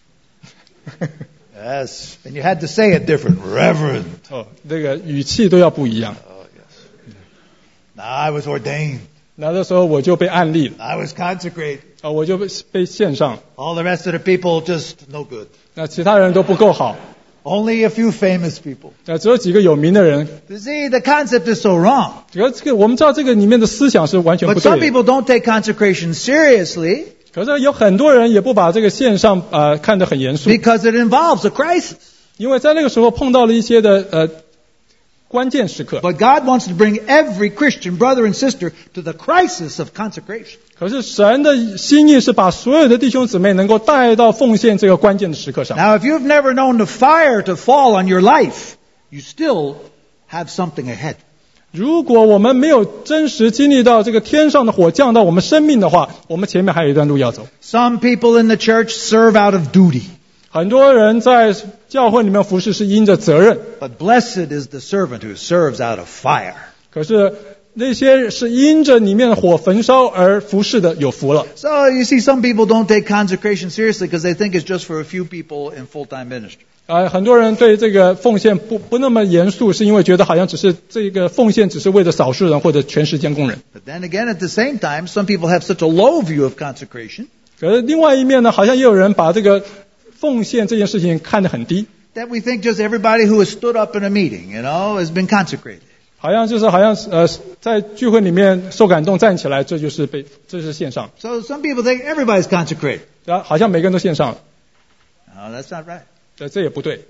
Yes, and you had to say it different, Reverend. 哦，這個語氣都要不一樣。 Oh, yes. Now I was ordained. 那這時候我就被按立了。 I was consecrated. 啊，我就被被獻上。 All the rest of the people just no good. 那其他人都不夠好。 Only a few famous people. 啊，只有幾個有名的人。 You see, the concept is so wrong. 這個這個我們知道這個裡面的思想是完全不 But 對 some 的。 people don't take consecration seriously 可是有很多人也不把這個獻上呃看得很嚴肅， because it involves a crisis. 因為在那個時候碰到了一些的呃關鍵時刻。 But God wants to bring every Christian brother and sister to the crisis of consecration. 可是神的心意是把所有的弟兄姊妹能夠帶到奉獻這個關鍵的時刻上。 Now, if you've never known the fire to fall on your life, you still have something ahead. 如果我們沒有真實經歷到這個天上的火降到我們生命的話，我們前面還有一段路要走。 Some people in the church serve out of duty. 很多人在教会里面服侍是因着责任， But blessed is the servant who serves out of fire. 可是那些是因着里面的火焚烧而服侍的有福了。 So you see, some people don't take consecration seriously because they think it's just for a few people in full-time ministry. 啊，很多人对这个奉献不不那么严肃，是因为觉得好像只是这个奉献只是为了少数人或者全时间工人。 But then again, at the same time, some people have such a low view of consecration 可是另外一面呢，好像也有人把这个奉献这件事情看得很低， that we think just everybody who has stood up in a meeting, you know, has been consecrated. 好像就是好像呃在聚会里面受感动站起来，这就是被这是献上， So some people think everybody's consecrated. 然后好像每个人都献上了， No, that's not right. 呃这也不对。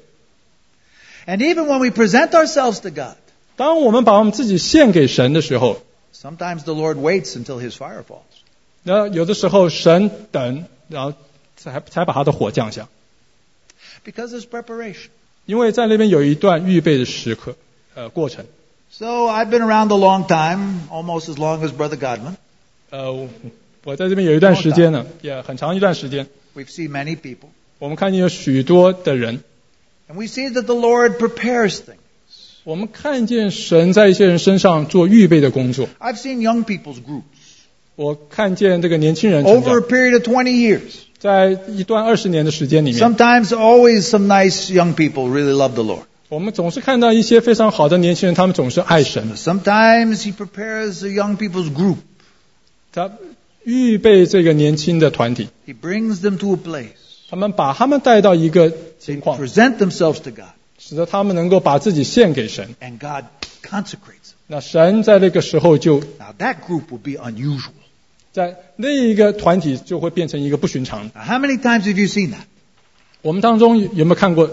And even when we present ourselves to God, 当我们把我们自己献给神的时候， sometimes the Lord waits until His fire falls. 那有的时候神等，然后才才把他的火降下， Because there's preparation. 因为在那边有一段预备的时刻呃过程。 So I've been around a long time, almost as long as Brother Godman. 呃，我在这边有一段时间呢，也很长一段时间， We've seen many people. 我们看见有许多的人， And we see that the Lord prepares things. 我们看见神在一些人身上做预备的工作。 I've seen young people's groups 我看见这个年轻人成 over a 长， period of twenty years. 在一段二十年的时间里面， Sometimes always some nice young people really love the Lord. 我们总是看到一些非常好的年轻人，他们总是爱神， Sometimes He prepares the young people's group. 他预备这个年轻的团体， He brings them to a place. 他们把他们带到一个 They 情况， present themselves to God. 使得他们能够把自己献给神。 And God consecrates them. 那神在那个时候就 Now that group will be unusual. 在那一个团体就会变成一个不寻常的。 Now how many times have you seen that? 我们当中有没有看过？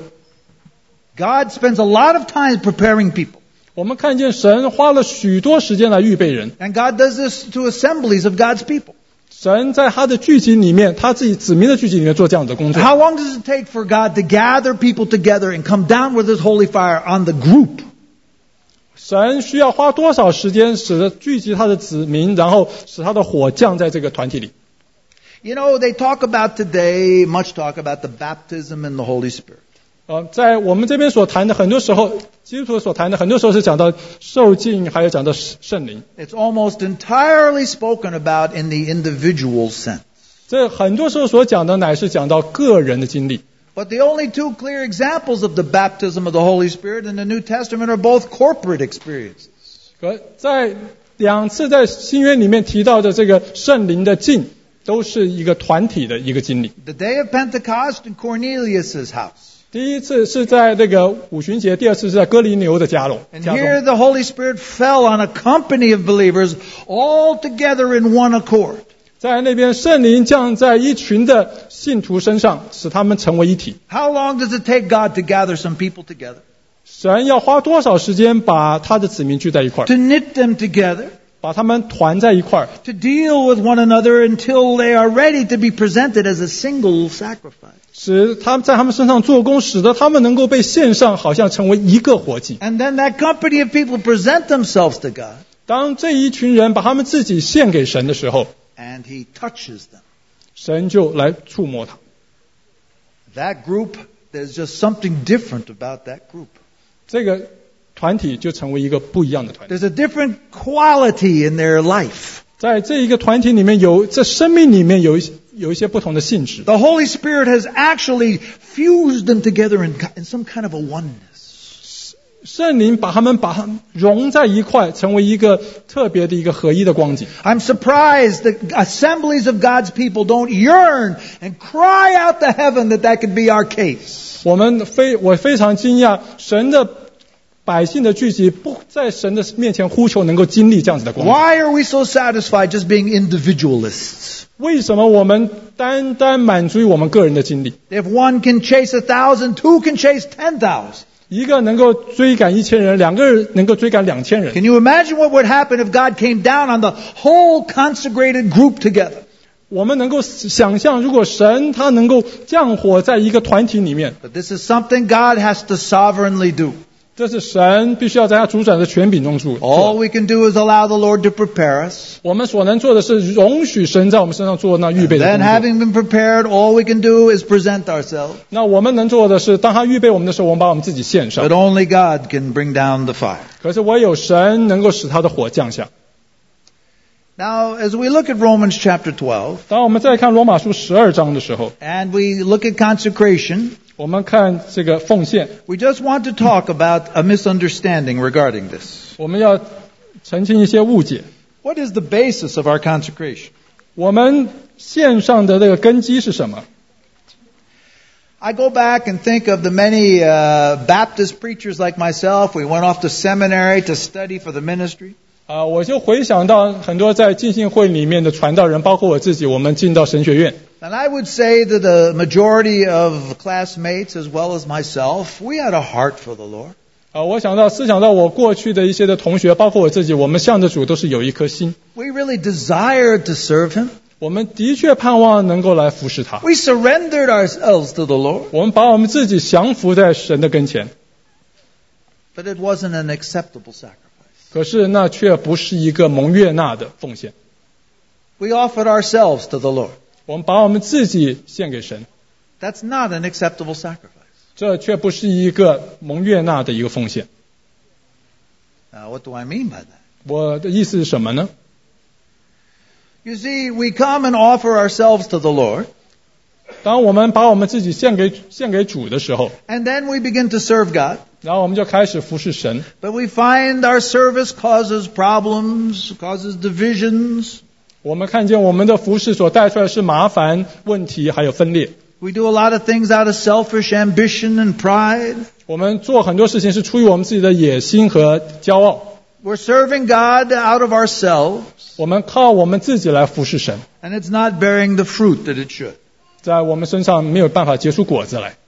God spends a lot of time preparing people. 我们看见神花了许多时间来预备人。 And God does this to assemblies of God's people. 神在他的聚集里面，他自己子民的聚集里面做这样的工作。 How long does it take for God to gather people together and come down with His holy fire on the group? 神需要花多少时间，使得聚集他的子民，然后使他的火降在这个团体里？ You know, they talk about today, much talk about the baptism in the Holy Spirit. 呃，在我们这边所谈的，很多时候基督徒所谈的，很多时候是讲到受浸，还有讲到圣灵。 It's almost entirely spoken about in the individual sense. 这很多时候所讲的，乃是讲到个人的经历。 But the only two clear examples of the baptism of the Holy Spirit in the New Testament are both corporate experiences. 可在两次在新约里面提到的这个圣灵的浸，都是一个团体的一个经历。 The day of Pentecost in Cornelius' house. 第一次是在那个五旬节，第二次是在哥尼流的家中。 And 家 here 中 the Holy Spirit fell on a company of believers all together in one accord. 在那边圣灵降在一群的信徒身上，使他们成为一体。 How long does it take God to gather some people together? 神要花多少时间把他的子民聚在一块儿， To knit them together, 把他们团在一块儿， to deal with one another until they are ready to be presented as a single sacrifice. 使他们在他们身上做工，使得他们能够被献上，好像成为一个活祭。 And then that company of people present themselves to God, 当这一群人把他们自己献给神的时候， and He touches them. 神就来触摸他。 That group, there's just something different about that group. 这个团体就成为一个不一样的团体。 There's a different quality in their life. 在这一个团体里面有，在生命里面有一些有一些不同的性质。 The Holy Spirit has actually fused them together in, in some kind of a oneness. 圣灵把他们把他们融在一块，成为一个特别的一个合一的光景。 I'm surprised that assemblies of God's people don't yearn and cry out to heaven that that could be our case. 我们非我非常惊讶，神的百姓的聚集不在神的面前呼求，能够经历这样子的光景。 Why are we so satisfied just being individualists? 为什么我们单单满足于我们个人的经历？ If one can chase a thousand, two can chase ten thousand. 一个能够追赶一千人，两个人能够追赶两千人。 Can you imagine what would happen if God came down on the whole consecrated group together? 我们能够想象，如果神他能够降火在一个团体里面， But this is something God has to sovereignly do. 这是神必须要在他主宰的权柄中做。 All we can do is allow the Lord to prepare us. 我们所能做的是容许神在我们身上做那预备的 Then 工作。 having been prepared, all we can do is present ourselves. 那我们能做的是，当他预备我们的时候，我们把我们自己献上 But。only God can bring down the fire. 可是唯有神能够使他的火降下。 Now, as we look at Romans chapter twelve, 当我们再看罗马书十二章的时候， and we look at consecration, 我们看这个奉献， we just want to talk about a misunderstanding regarding this. 我们要澄清一些误解。 What is the basis of our consecration? 我们献上的这个根基是什么？ I go back and think of the many uh, Baptist preachers like myself. We went off to seminary to study for the ministry. 啊、我就回想到很多在浸信会里面的传道人，包括我自己，我们进到神学院。 And I would say that the majority of classmates, as well as myself, we had a heart for the Lord. 啊、我想到思想到我过去的一些的同学，包括我自己，我们向着主都是有一颗心， We really desired to serve Him. 我们的确盼望能够来服侍他。 We surrendered ourselves to the Lord. 我们把我们自己降服在神的跟前， But it wasn't an acceptable sacrifice. 可是那却不是一个蒙悦纳的奉献。 We offered ourselves to the Lord. 我们把我们自己献给神， That's not an acceptable sacrifice. 这却不是一个蒙悦纳的一个奉献。 Now, what do I mean by that? 我的意思是什么呢？ You see, we come and offer ourselves to the Lord, 当我们把我们自己献给献给主的时候， and then we begin to serve God. 然后我们就开始服侍神。 But we find our service causes problems, causes divisions. 我们看见我们的服侍所带出来是麻烦、问题还有分裂。 We do a lot of things out of selfish ambition and pride. 我们做很多事情是出于我们自己的野心和骄傲。 We're serving God out of ourselves, 我们靠我们自己来服侍神， and it's not bearing the fruit that it should. 在我们身上没有办法结出果子来。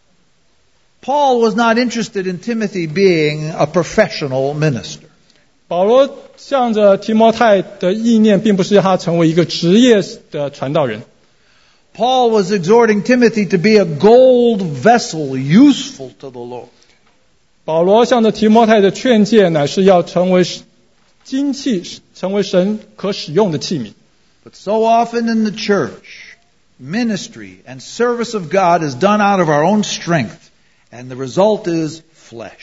Paul was not interested in Timothy being a professional minister. 保罗向着提摩太的意念，并不是让他成为一个职业的传道人。 Paul was exhorting Timothy to be a gold vessel, useful to the Lord. 保罗向着提摩太的劝诫，乃是要成为金器，成为神可使用的器皿。 But so often in the church, ministry and service of God is done out of our own strength, and the result is flesh.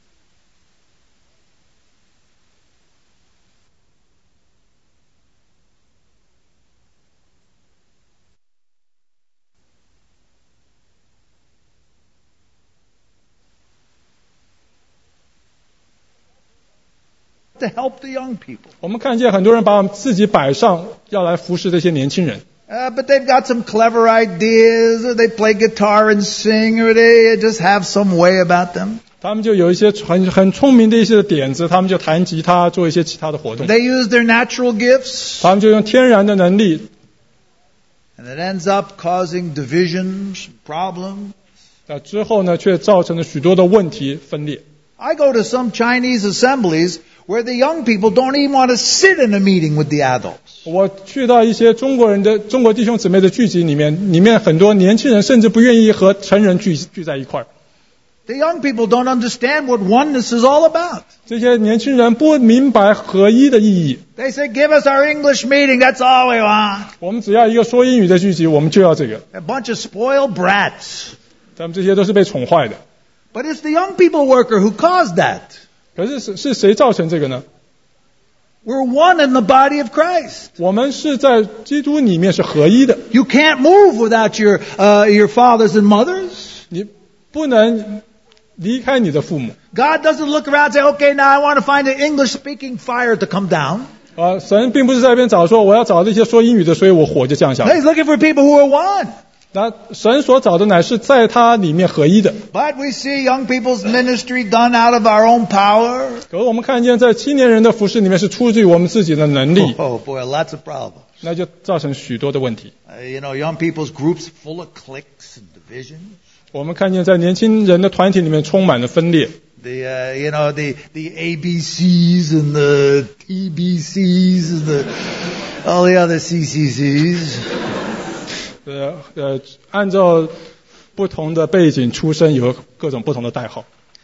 To help the young people. 我们看见很多人把我们自己摆上，要来服侍这些年轻人。 Uh, but they've got some clever ideas, or they play guitar and sing, or they just have some way about them. 他们就有一些很很聪明的一些点子，他们就弹吉他，做一些其他的活动。 They use their natural gifts, 他们就用天然的能力， and it ends up causing divisions, problems. 那之后呢，却造成了许多的问题分裂。 I go to some Chinese assemblies where the young people don't even want to sit in a meeting with the adults. 我去到一些中国人的中国弟兄姊妹的聚集里面，里面很多年轻人甚至不愿意和成人聚聚在一块儿。 The young people don't understand what oneness is all about. 这些年轻人不明白合一的意义。 They say, give us our English meeting, that's all we want. 我们只要一个说英语的聚集，我们就要这个。 A bunch of spoiled brats. 他们这些都是被宠坏的。 But it's the young people worker who caused that. 可是是是谁造成这个呢？ We're one in the body of Christ. 我们是在基督里面是合一的。 You can't move without your, uh, your fathers and mothers. 你不能离开你的父母。 God doesn't look around and say, okay, now I want to find an English-speaking fire to come down. 啊，神并不是在那边找说我要找那些说英语的，所以我火就降下来。 He's looking for people who are one. 那神所找的乃是在他里面合一的。 But we see young people's ministry done out of our own power. 可是我们看见在青年人的服事里面是出自于我们自己的能力， Oh boy, lots of problems. 那就造成许多的问题。 Uh, you know, young people's groups full of cliques and divisions. 我们看见在年轻人的团体里面充满了分裂。 The, uh, you know, the, the A B Cs and the T B Cs and the, all the other C C Cs. 呃呃，按照不同的背景出身，有各种不同的代号。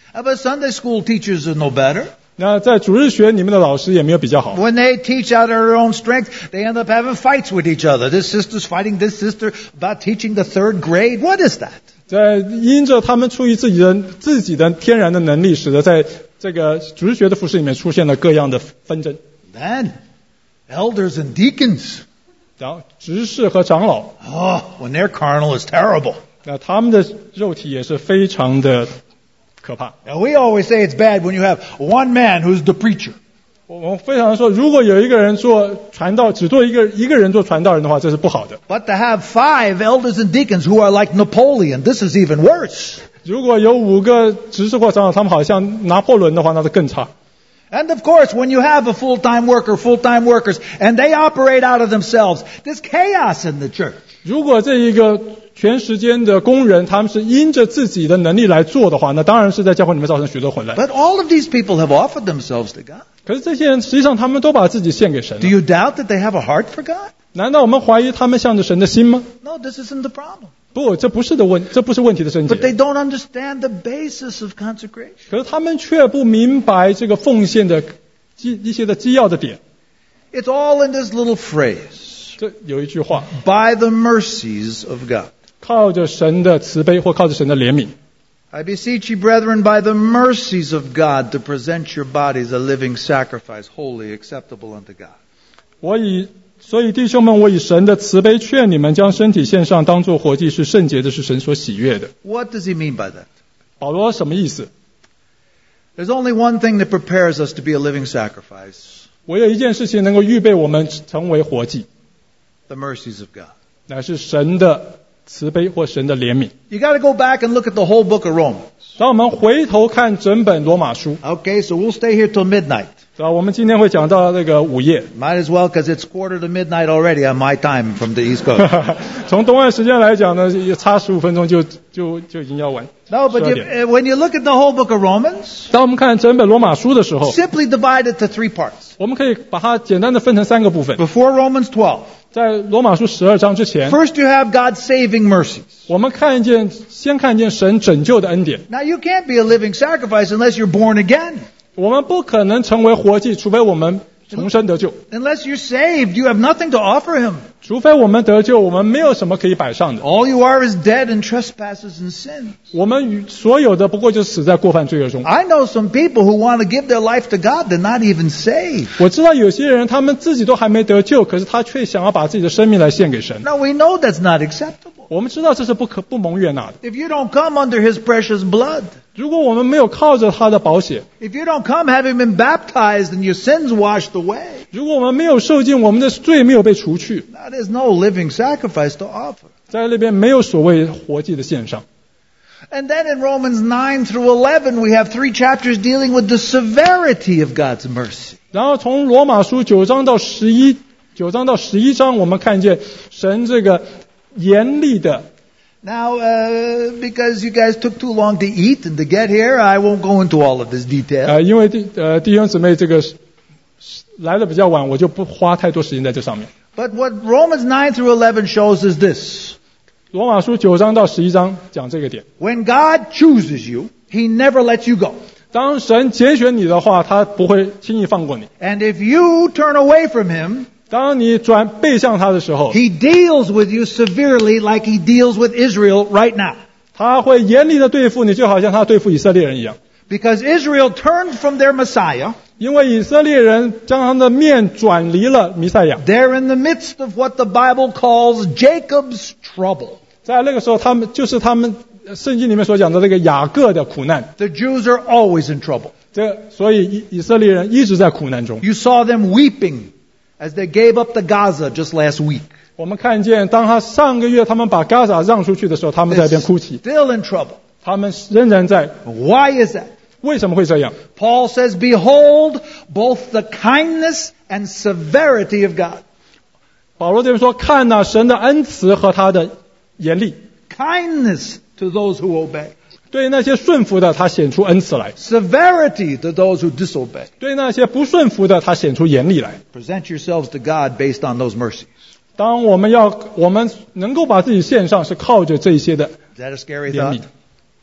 But Sunday school teachers are no better. 那在主日学，你们的老师也没有比较好。 When they teach out of their own strength, they end up having fights with each other. This sister's fighting this sister about teaching the third grade. What is that? 在因着他们出于自己的自己的天然的能力，使得在这个主日学的服事里面出现了各样的纷争。 Then, elders and deacons. 然后执事和长老， Oh, when they're carnal, it's terrible. 那他们的肉体也是非常的可怕。 Now, we always say it's bad when you have one man who's the preacher. 我们非常说，如果有一个人做传道，只做一个一个人做传道人的话，这是不好的。 But to have five elders and deacons who are like Napoleon, this is even worse. 如果有五个执事或长老，他们好像拿破仑的话，那是更差。 And of course, when you have a full-time worker, full-time workers, and they operate out of themselves, there's chaos in the church. 如果这一个全时间的工人，他们是因着自己的能力来做的话，那当然是在教会里面造成许多混乱。 But all of these people have offered themselves to God. 可是这些人实际上他们都把自己献给神 Do 了。 you doubt that they have a heart for God? 难道我们怀疑他们向着神的心吗？ No, this isn't the problem. 不，这不是的问，这不是问题的症 But they 结。 don't understand the basis of consecration. 可是他们却不明白这个奉献的基一些的基要的点。 It's all in this little phrase. 这有一句话， By the mercies of God. 靠着神的慈悲或靠着神的怜悯。 I beseech you, brethren, by the mercies of God, to present your bodies a living sacrifice, holy, acceptable unto God. 我以所以弟兄们，我以神的慈悲劝你们，将身体献上，当作活祭，是圣洁的，是神所喜悦的。 What does he mean by that? 保罗什么意思？ There's only one thing that prepares us to be a living sacrifice. 唯有一件事情能够预备我们成为活祭， The mercies of God. 乃是神的慈悲或神的怜悯。 You got to go back and look at the whole book of Romans. 当我们回头看整本罗马书， Okay, so we'll stay here till midnight. 啊，我们今天会讲到那个午夜。 Might as well, because it's quarter to midnight already on my time from the East Coast. 从东岸时间来讲呢，也差十五分钟就就就已经要完。 No, but you, uh, when you look at the whole book of Romans, 当我们看整本罗马书的时候， simply divide it to three parts. 我们可以把它简单的分成三个部分。 Before Romans twelve, 在罗马书十二章之前， first you have God's saving mercies. 我们看见先看见神拯救的恩典。 Now you can't be a living sacrifice unless you're born again. 我们不可能成为活祭，除非我们重生得救。 Unless you're saved, you have nothing to offer Him. 除非我们得救，我们没有什么可以摆上的。 All you are is dead in trespasses and sins. 我们与所有的不过就是死在过犯罪恶中。 I know some people who want to give their life to God, they're not even saved. 我知道有些人他们自己都还没得救，可是他却想要把自己的生命来献给神。 Now we know that's not acceptable. 我们知道这是不可不蒙悦纳的。 If you don't come under His precious blood, 如果我们没有靠着他的保险， if you don't come having been baptized and your sins washed away, 如果我们没有受尽，我们的罪没有被除去， that is no living sacrifice to offer. 在那边没有所谓活祭的献上。 And then in Romans nine through eleven, we have three chapters dealing with the severity of God's mercy. 然后从罗马书九章到十一九章到十一章，我们看见神这个严厉的。 Now, uh, because you guys took too long to eat and to get here, I won't go into all of this detail. 呃，因为弟呃弟兄姊妹这个来的比较晚，我就不花太多时间在这上面。 But what Romans nine through eleven shows is this. 罗马书九章到十一章讲这个点。 When God chooses you, He never lets you go. 当神拣选你的话，他不会轻易放过你。 And if you turn away from Him, 当你转背向他的时候， He deals with you severely like He deals with Israel right now. 他会严厉的对付你，就好像他对付以色列人一样。 Because Israel turned from their Messiah, 因为以色列人将他的面转离了弥赛亚， they're in the midst of what the Bible calls Jacob's trouble. 在那个时候，他们就是他们呃圣经里面所讲的那个雅各的苦难。 The Jews are always in trouble. 这所以以以色列人一直在苦难中。 You saw them weeping as they gave up the Gaza just last week. 我们看见，当他上个月他们把加萨让出去的时候，他们在那边哭泣， Still in trouble. 他们仍然在。 Why is that? 为什么会这样？ Paul says, Behold both the kindness and severity of God. 保罗这边说：“看哪、神的恩慈和他的严厉， Kindness to those who obey. 对那些顺服的，他显出恩慈来； Severity to those who disobey. 对那些不顺服的，他显出严厉来。 Present yourselves to God based on those mercies. 当我们要我们能够把自己献上，是靠着这些的 Is that a scary 怜悯 thought?。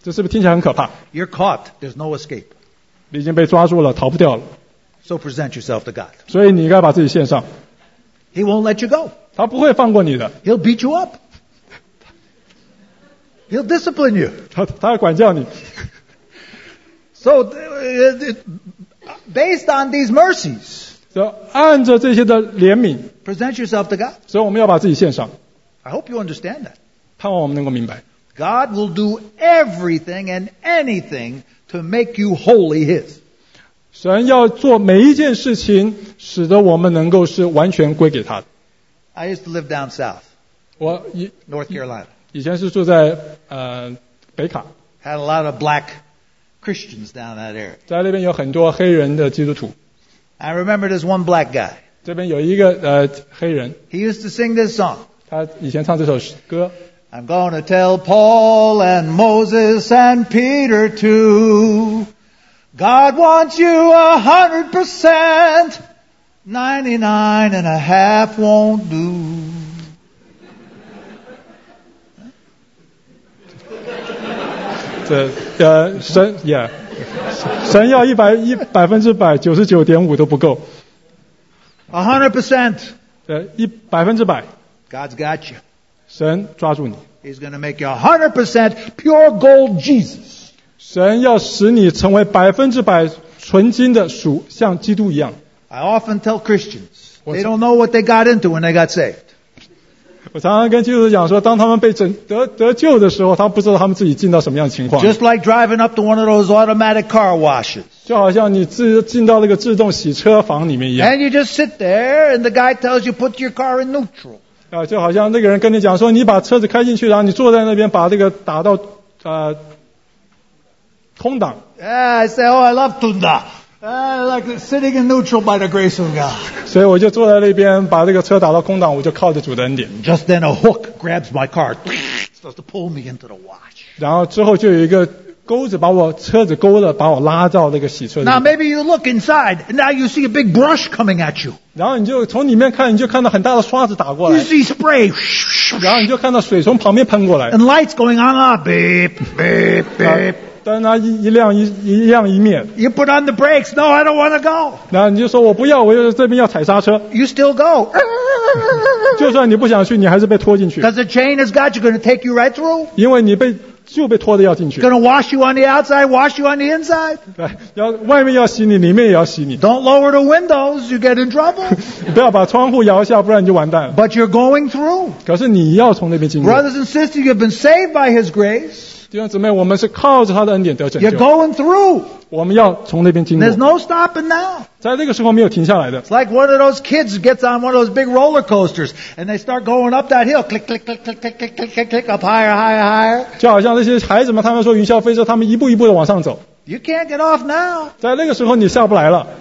这是不是听起来很可怕？ You're caught. There's no escape. 你已经被抓住了，逃不掉了。 So present yourself to God. 所以你应该把自己献上， He won't let you go. 他不会放过你的， He'll beat you up. He'll discipline you. 他他会管教你。 So, uh, based on these mercies, 就按着这些的怜悯， present yourself to God. 所以我们要把自己献上， I hope you understand that. 盼望我们能够明白， God will do everything and anything to make you wholly His. 神要做每一件事情，使得我们能够是完全归给他的。 I used to live down south, 我以 North Carolina. 以前是住在呃北卡， Had a lot of black Christians down that area. 在那边有很多黑人的基督徒。 I remember there's one black guy. 这边有一个呃黑人， He used to sing this song. 他以前唱这首歌， I'm going to tell Paul and Moses and Peter too. God wants you a hundred percent. Ninety-nine and a half won't do. 这呃神也、yeah, 神要一百一百分之百，九十九点五都不够， A hundred percent. 呃一百分之百， God's got you. 神抓住你， He's going to make you a hundred percent pure gold Jesus. 神要使你成为百分之百纯金的属，像基督一样。 I often tell Christians, What's they don't know what they got into when they got saved. 我常常跟基督徒讲说，当他们被拯得得救的时候，他们不知道他们自己进到什么样的情况， Just like driving up to one of those automatic car washes. 就好像你自进到那个自动洗车房里面一样 And you just sit there and the guy tells you put your car in neutral. 啊，就好像那个人跟你讲说，你把车子开进去，然后你坐在那边把这个打到呃空档。 Yeah, I say, oh, I love Tunda. I like sitting in neutral by the grace of God. 所以我就坐在那边，把这个车打到空档，我就靠着主的恩典。 Just then a hook grabs my car, starts to pull me into the wash. 然后之后就有一个钩子把我车子勾了，把我拉到那个洗车里 Now 面。 maybe you look inside, and now you see a big brush coming at you. 然后你就从里面看，你就看到很大的刷子打过 You 来， see spray, 然后你就看到水从旁边喷过来， and lights going on and off. Beep, beep, beep. 灯啊一一亮一一亮一灭， You put on the brakes. No, I don't want to go. 然后你就说我不要，我就这边要踩刹车。 You still go. 就算你不想去，你还是被拖进去， Because the chain has got you, going to take you right through. 因为你被就被拖着要进去。 Going to wash you on the outside, wash you on the inside. 对，要外面要洗你，里面也要洗你。 Don't lower the windows, you get in trouble. 你不要把窗户摇下，不然你就完蛋了。 But you're going through. 可是你要从那边经过。 Brothers and sisters, you've been saved by His grace. 弟兄姊妹，我们是靠着他的恩典得拯 You're 救， going through. 我们要从那边经 There's 过， no stopping now. 在那个时候没有停下来的。 It's like one of those kids who gets on one of those big roller coasters and they start going up that hill. Click, click, click, click, click, click, click, click, click, up higher, higher, higher. 就好像那些孩子们，他们说云霄飞车，他们一步一步的往上走， You can't get off now. 在那个时候你下不来了。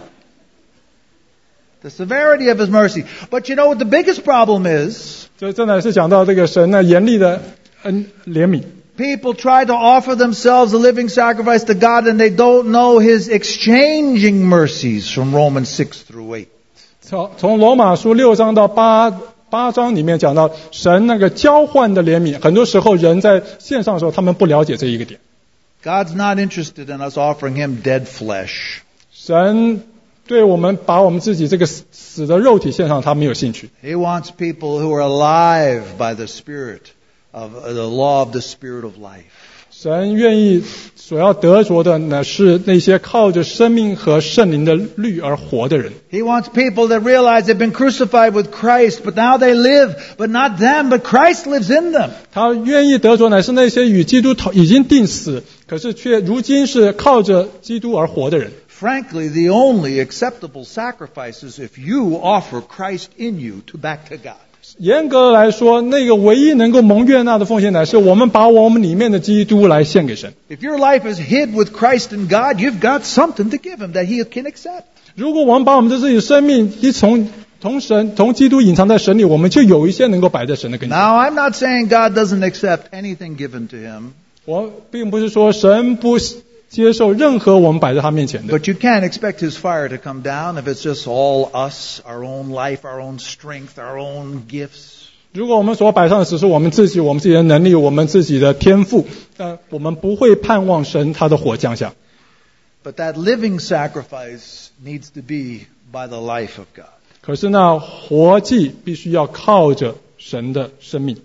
The severity of His mercy. But you know what the biggest problem is? 这真的是讲到这个神呢严厉的恩怜悯。 People try to offer themselves a living sacrifice to God and they don't know His exchanging mercies from Romans six through eight. 从从罗马书六章到八八章里面讲到神那个交换的怜悯，很多时候人在线上的时候，他们不了解这一个点。 God's not interested in us offering Him dead flesh. 神对我们把我们自己这个死死的肉体献上，他没有兴趣。 He wants people who are alive by the Spirit of uh, the law of the Spirit of life. 神愿意所要得着的呢，是那些靠着生命和圣灵的律而活的人。 He wants people that realize they've been crucified with Christ, but now they live, but not them, but Christ lives in them. 他愿意得着乃是那些与基督同已经定死，可是却如今是靠着基督而活的人。 Frankly, the only acceptable sacrifice is if you offer Christ in you to back to God. 严格来说，那个唯一能够蒙悦纳的奉献，乃是我们把我们里面的基督来献给神。 If your life is hid with Christ in God, you've got something to give Him that He can accept. 如果我们把我们的自己生命一从同神同基督隐藏在神里，我们就有一些能够摆在神的跟前。 Now, I'm not saying God doesn't accept anything given to Him, 我并不是说神不接受任何我们摆在他面前的， but you can't expect His fire to come down if it's just all us, our own life, our own strength, our own gifts. 如果我们所摆上的只是我们自己、我们自己的能力、我们自己的天赋，但我们不会盼望神他的火降下。 But that living sacrifice needs to be by the life of God. 可是呢，活祭必须要靠着神的生命。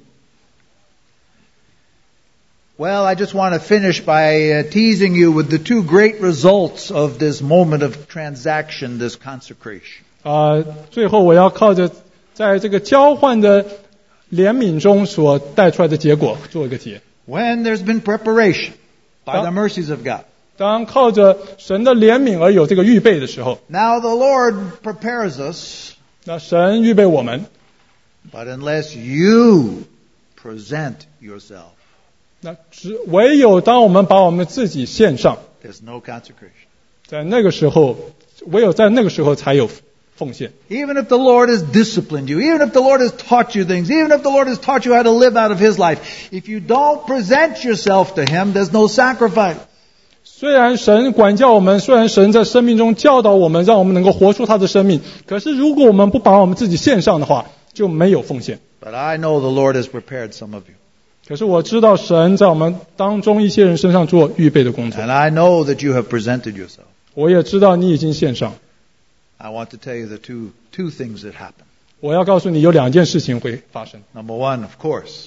Well, I just want to finish by uh, teasing you with the two great results of this moment of transaction, this consecration. 啊、呃，最后我要靠着在这个交换的怜悯中所带出来的结果做一个结。 When there's been preparation by the mercies of God. 当靠着神的怜悯而有这个预备的时候， Now the Lord prepares us. 那神预备我们。 But unless you present yourself, 那只唯有当我们把我们自己献上， there's no consecration. 在那个时候，唯有在那个时候才有奉献。 Even if the Lord has disciplined you, even if the Lord has taught you things, even if the Lord has taught you how to live out of His life, if you don't present yourself to Him, there's no sacrifice. 虽然神管教我们，虽然神在生命中教导我们，让我们能够活出他的生命，可是如果我们不把我们自己献上的话，就没有奉献。 But I know the Lord has prepared some of you. 可是我知道神在我们当中一些人身上做预备的工作， And I know that you have presented yourself. 我也知道你已经献上。 I want to tell you the two, two things that happen. 我要告诉你有两件事情会发生。 Number one, of course,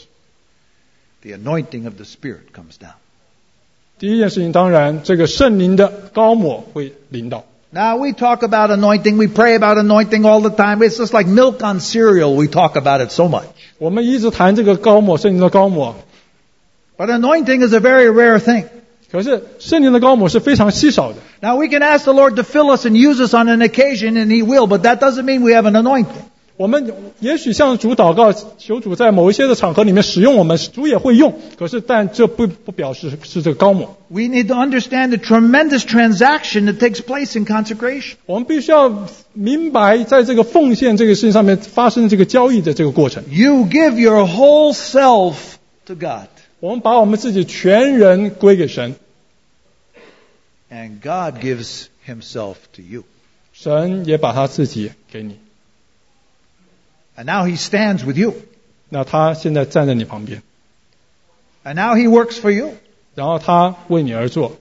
the anointing of the Spirit comes down. 第一件事情，当然这个圣灵的膏抹会临到。 Now we talk about anointing, we pray about anointing all the time. It's just like milk on cereal, we talk about it so much. 我们一直谈这个膏抹，圣灵的膏抹， But anointing is a very rare thing. 可是圣灵的膏抹是非常稀少的。 Now we can ask the Lord to fill us and use us on an occasion, and He will, but that doesn't mean we have an anointing. 我们也许向主祷告，求主在某一些的场合里面使用我们，主也会用。可是，但这不不表示是这个膏抹。 We need to understand the tremendous transaction that takes place in consecration. 我们必须要明白，在这个奉献这个事情上面发生这个交易的这个过程。 You give your whole self to God, 我们把我们自己全人归给神， and God gives Himself to you. 神也把他自己给你。 And now He stands with you. 那他现在站在你旁边， And now He works for you. 然后他为你而做。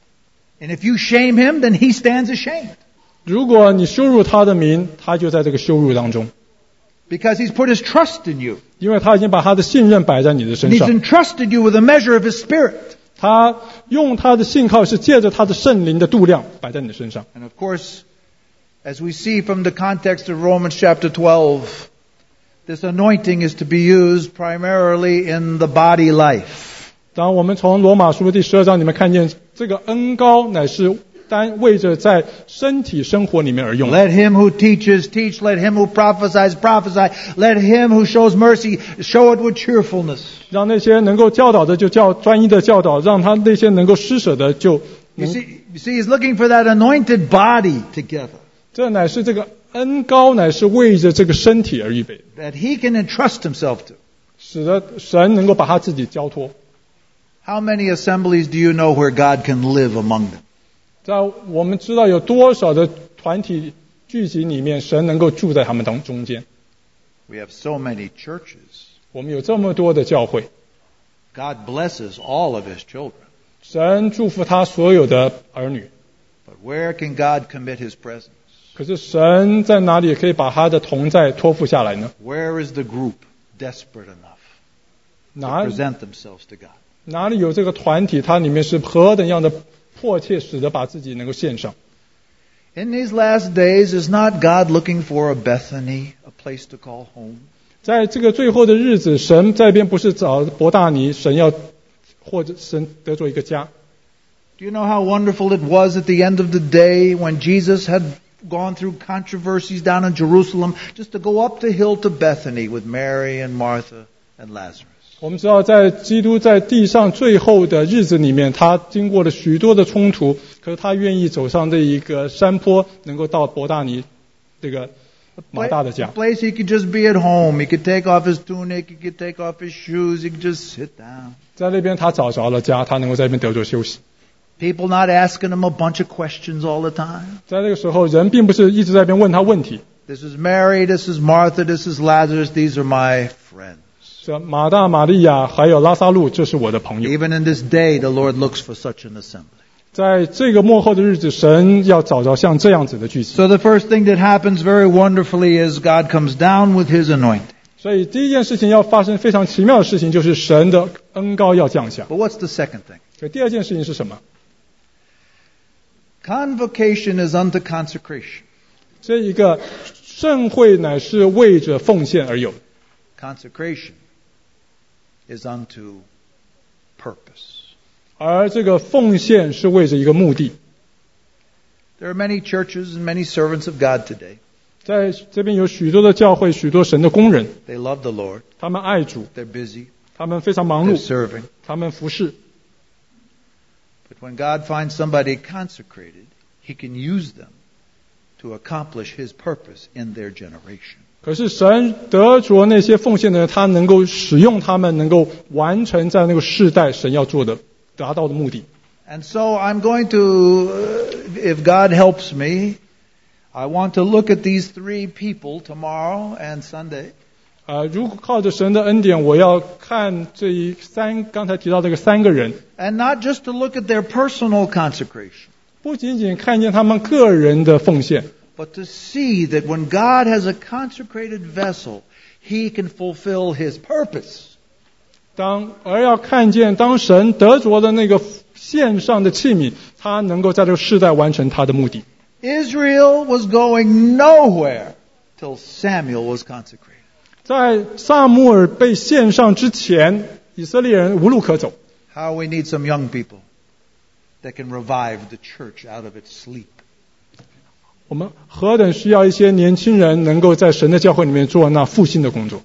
And if you shame Him, then He stands ashamed. 如果你羞辱他的名，他就在这个羞辱当中， Because He's put His trust in you. 因为他已经把他的信任摆在你的 And 身 He's 上。 entrusted you with a measure of His Spirit. 他用他的信靠是借着他的圣灵的度量摆在你的身上。 And of course, as we see from the context of Romans chapter twelve, this anointing is to be used primarily in the body life. 当我们从罗马书第十二章里面看见，这个恩膏乃是单为着在身体生活里面而用。 Let him who teaches teach, let him who prophesies prophesy, let him who shows mercy show it with cheerfulness. 让那些能够教导的就教专一的教导，让他那些能够施舍的就 You see, you see, he's looking for that anointed body together, 这乃是这个恩膏乃是为着这个身体而预备， that he can entrust himself to. 使得神能够把他自己交托。 How many assemblies do you know where God can live among them? 在我们知道有多少的团体聚集里面，神能够住在他们当中间。 We have so many churches. 我们有这么多的教会， God blesses all of his children. 神祝福他所有的儿女。 But where can God commit his presence? 可是神在哪里可以把他的同在托付下来呢？ Where is the group desperate enough to 哪 present themselves to God? 哪里有这个团体，它里面是何等样的迫切，使得把自己能够献上。 In these last days, is not God looking for a Bethany, a place to call home? 在这个最后的日子，神这边不是找伯大尼，神要或者神得做一个家。 Do you know how wonderful it was at the end of the day when Jesus had gone through controversies down in Jerusalem just to go up the hill to Bethany with Mary and Martha and Lazarus? 我们知道，在基督在地上最后的日子里面，他经过了许多的冲突，可是他愿意走上这一个山坡，能够到伯大尼这个马大的 A 家。 place he could just be at home. He could take off his tunic. He could take off his shoes. He could just sit down. 在那边他找着了家，他能够在那边得着休息。 People not asking him a bunch of questions all the time. 在那个时候，人并不是一直在那边问他问题， This is Mary, this is Martha, this is Lazarus, these are my friends. 这马大、玛利亚还有拉撒路，这是我的朋友。 Even in this day, the Lord looks for such an assembly. 在这个末后的日子，神要找着像这样子的聚集。 So the first thing that happens very wonderfully is God comes down with His anointing. 所以第一件事情要发生非常奇妙的事情，就是神的恩膏要降下。 But what's the second thing? 所以第二件事情是什么？ Convocation is unto consecration. 这一个盛会乃是为着奉献而有的， Consecration is unto purpose. 而这个奉献是为着一个目的。 There are many churches and many servants of God today. 在这边有许多的教会，许多神的工人， They love the Lord. 他们爱主， They're busy. 他们非常忙 They're 碌， serving. 他们服侍。 But when God finds somebody consecrated, He can use them to accomplish His purpose in their generation. 可是神得着那些奉献的人，他能够使用他们，能够完成在那个世代神要做的、达到的目的。 And so I'm going to, uh, if God helps me, I want to look at these three people tomorrow and Sunday. 呃，如果靠着神的恩典，我要看这一三刚才提到这个三个人， And not just to look at their personal consecration, 不仅仅看见他们个人的奉献， but to see that when God has a consecrated vessel, He can fulfill His purpose. 当而要看见当神得着的那个献上的器皿，他能够在这个世代完成他的目的。 Israel was going nowhere till Samuel was consecrated. 在撒母耳被献上之前，以色列人无路可走。 How we need some young people that can revive the church out of its sleep. 我们何等需要一些年轻人能够在神的教会里面做那复兴的工作。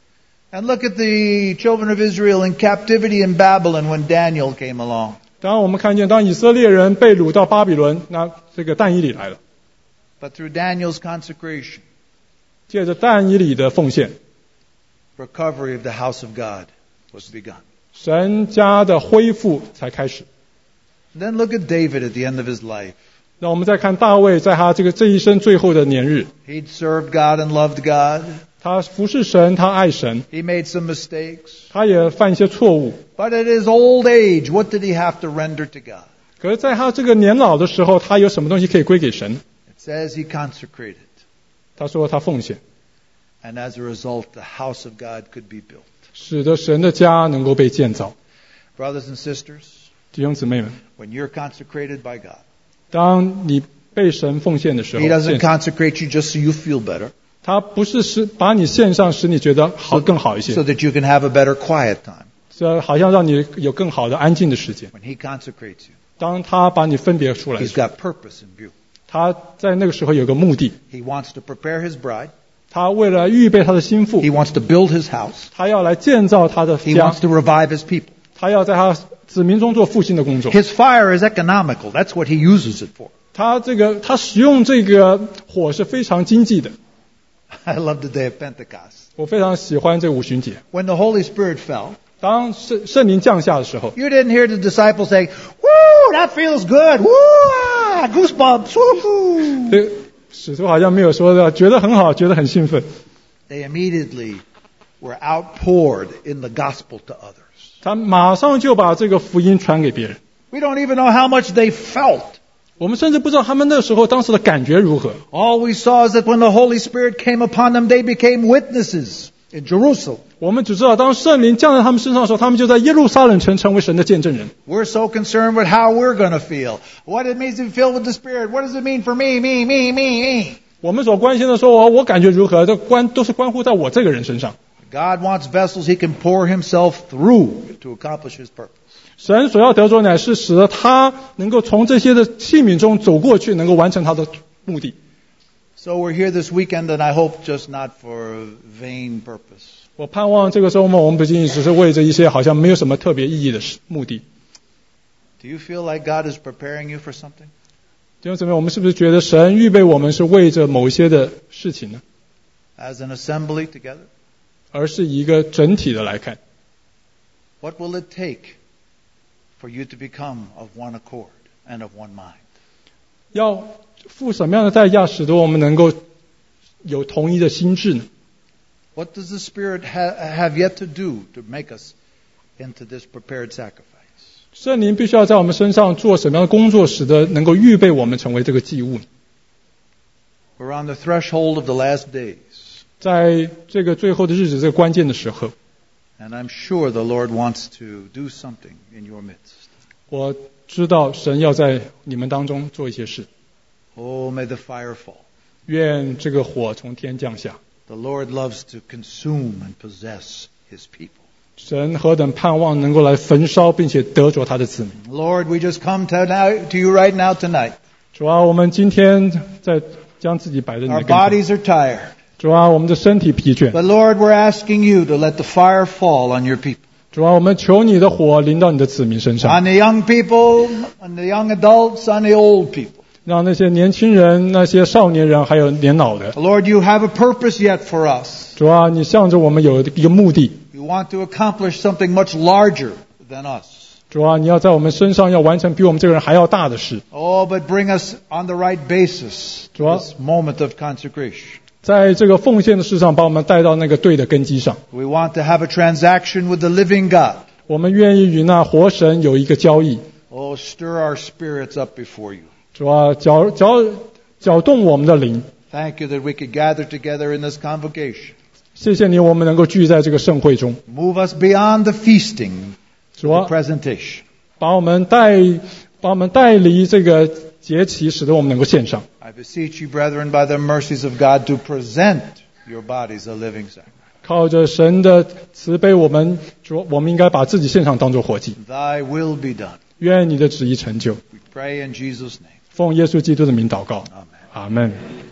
And look at the children of Israel in captivity in Babylon when Daniel came along. 当我们看见当以色列人被掳到巴比伦，那这个但以理来了， But through Daniel's consecration, 借着但以理的奉献， recovery of the house of God was begun. 神家的恢复才开始。 Then look at David at the end of his life. 那我们再看大卫在他这个这一生最后的年日， He'd served God and loved God. 他服侍神，他爱神， He made some mistakes. 他也犯一些错误。 But at his old age, what did he have to render to God? 可是在他这个年老的时候，他有什么东西可以归给神？ It says he consecrated. 他说他奉献， And as a result, the house of God could be built. 使得神的家能够被建造。 Brothers and sisters, 弟兄姊妹们， when you're consecrated by God, 当你被神奉献的时候， He doesn't 献 consecrate you just so you feel better, 他不是使把你献上，使你觉得好更好一些 so，that you can have a better quiet time. 这好像让你有更好的安静的时间。 When He consecrates you, 当他把你分别出来的 He's 时候， got purpose in view. 他在那个时候有个目的， He wants to prepare His bride. 他为了预备他的心腹 He，wants to build His house. 他要来建造他的 He 家 wants，to revive His people. 他要在他子民中做复兴的工作。 His fire is economical. That's what He uses it for. 他这个他使用这个火是非常经济的。 I love the day of Pentecost. 我非常喜欢这个五旬节。 When the Holy Spirit fell, 当圣圣灵降下的时候， you didn't hear the disciples saying, "Woo, that feels good. Woo, ah, goosebumps. Woo." 这个使徒好像没有说的，觉得很好，觉得很兴奋。 They immediately were outpoured in the gospel to others. 他马上就把这个福音传给别人。 We don't even know how much they felt. 我们甚至不知道他们那时候当时的感觉如何。 All we saw is that when the Holy Spirit came upon them, they became witnesses in Jerusalem. 我们只知道，当圣灵降在他们身上的时候，他们就在耶路撒冷城成为神的见证人。 We're so concerned with how we're going to feel. What it means to be filled with the Spirit. What does it mean for me, me, me, me, me? 我们所关心的说，我我感觉如何，这关都是关乎在我这个人身上。 God wants vessels He can pour Himself through to accomplish His purpose. 神所要得着乃是使得他能够从这些的器皿中走过去，能够完成他的目的。 So we're here this weekend, and I hope just not for a vain purpose. 我盼望这个周末，我们不仅仅只是为着一些好像没有什么特别意义的目的。 Do you feel like God is preparing you for something? 弟兄姊妹，我们是不是觉得神预备我们是为着某一些的事情呢？ As an assembly together? 而是一个整体的来看。 What will it take for you to become of one accord and of one mind? 要付什么样的代价，使得我们能够有同一的心智呢？ What does the Spirit ha- have yet to do to make us into this prepared sacrifice? 圣灵必须要在我们身上做什么样的工作，使得能够预备我们成为这个祭物呢？ We're on the threshold of the last days, 在这个最后的日子，这个关键的时候， and I'm sure the Lord wants to do something in your midst. 我知道神要在你们当中做一些事。 Oh, may the fire fall. 愿这个火从天降下。 The Lord loves to consume and possess His people. 神何等盼望能够来焚烧，并且得着他的子民。 Lord, we just come to, now, to you right now tonight. 主啊，我们今天在将自己摆在你的 Our 跟前。 bodies are tired. 主啊，我们的身体疲倦。 But Lord, we're asking you to let the fire fall on your people. 主啊，我们求你的火临到你的子民身上， On the young people, on the young adults, on the old people. 让那些年轻人、那些少年人，还有年老的。 Lord, you have a purpose yet for us. 主啊，你向着我们有一个目的。 You want to accomplish something much larger than us. 主啊，你要在我们身上要完成比我们这个人还要大的事。 Oh, but bring us on the right basis to 主啊， this moment of consecration. 在这个奉献的事上，把我们带到那个对的根基上。 We want to have a transaction with the living God. 我们愿意与那活神有一个交易。 Oh, stir our spirits up before you. 主啊，搅搅搅动我们的灵。 Thank you that we could gather together in this convocation. 谢谢你，我们能够聚在这个盛会中。 Move us beyond the feasting, 主 the 啊， presentation. 把我们带把我们带离这个节期，使得我们能够献上。 I beseech you, brethren, by the mercies of God, to present your bodies a living sacrifice. 靠着神的慈悲，我们主，我们应该把自己献上当作活祭。 Thy will be done. 愿你的旨意成就。 We pray in Jesus' name. 奉耶稣基督的名祷告， Amen. 阿门。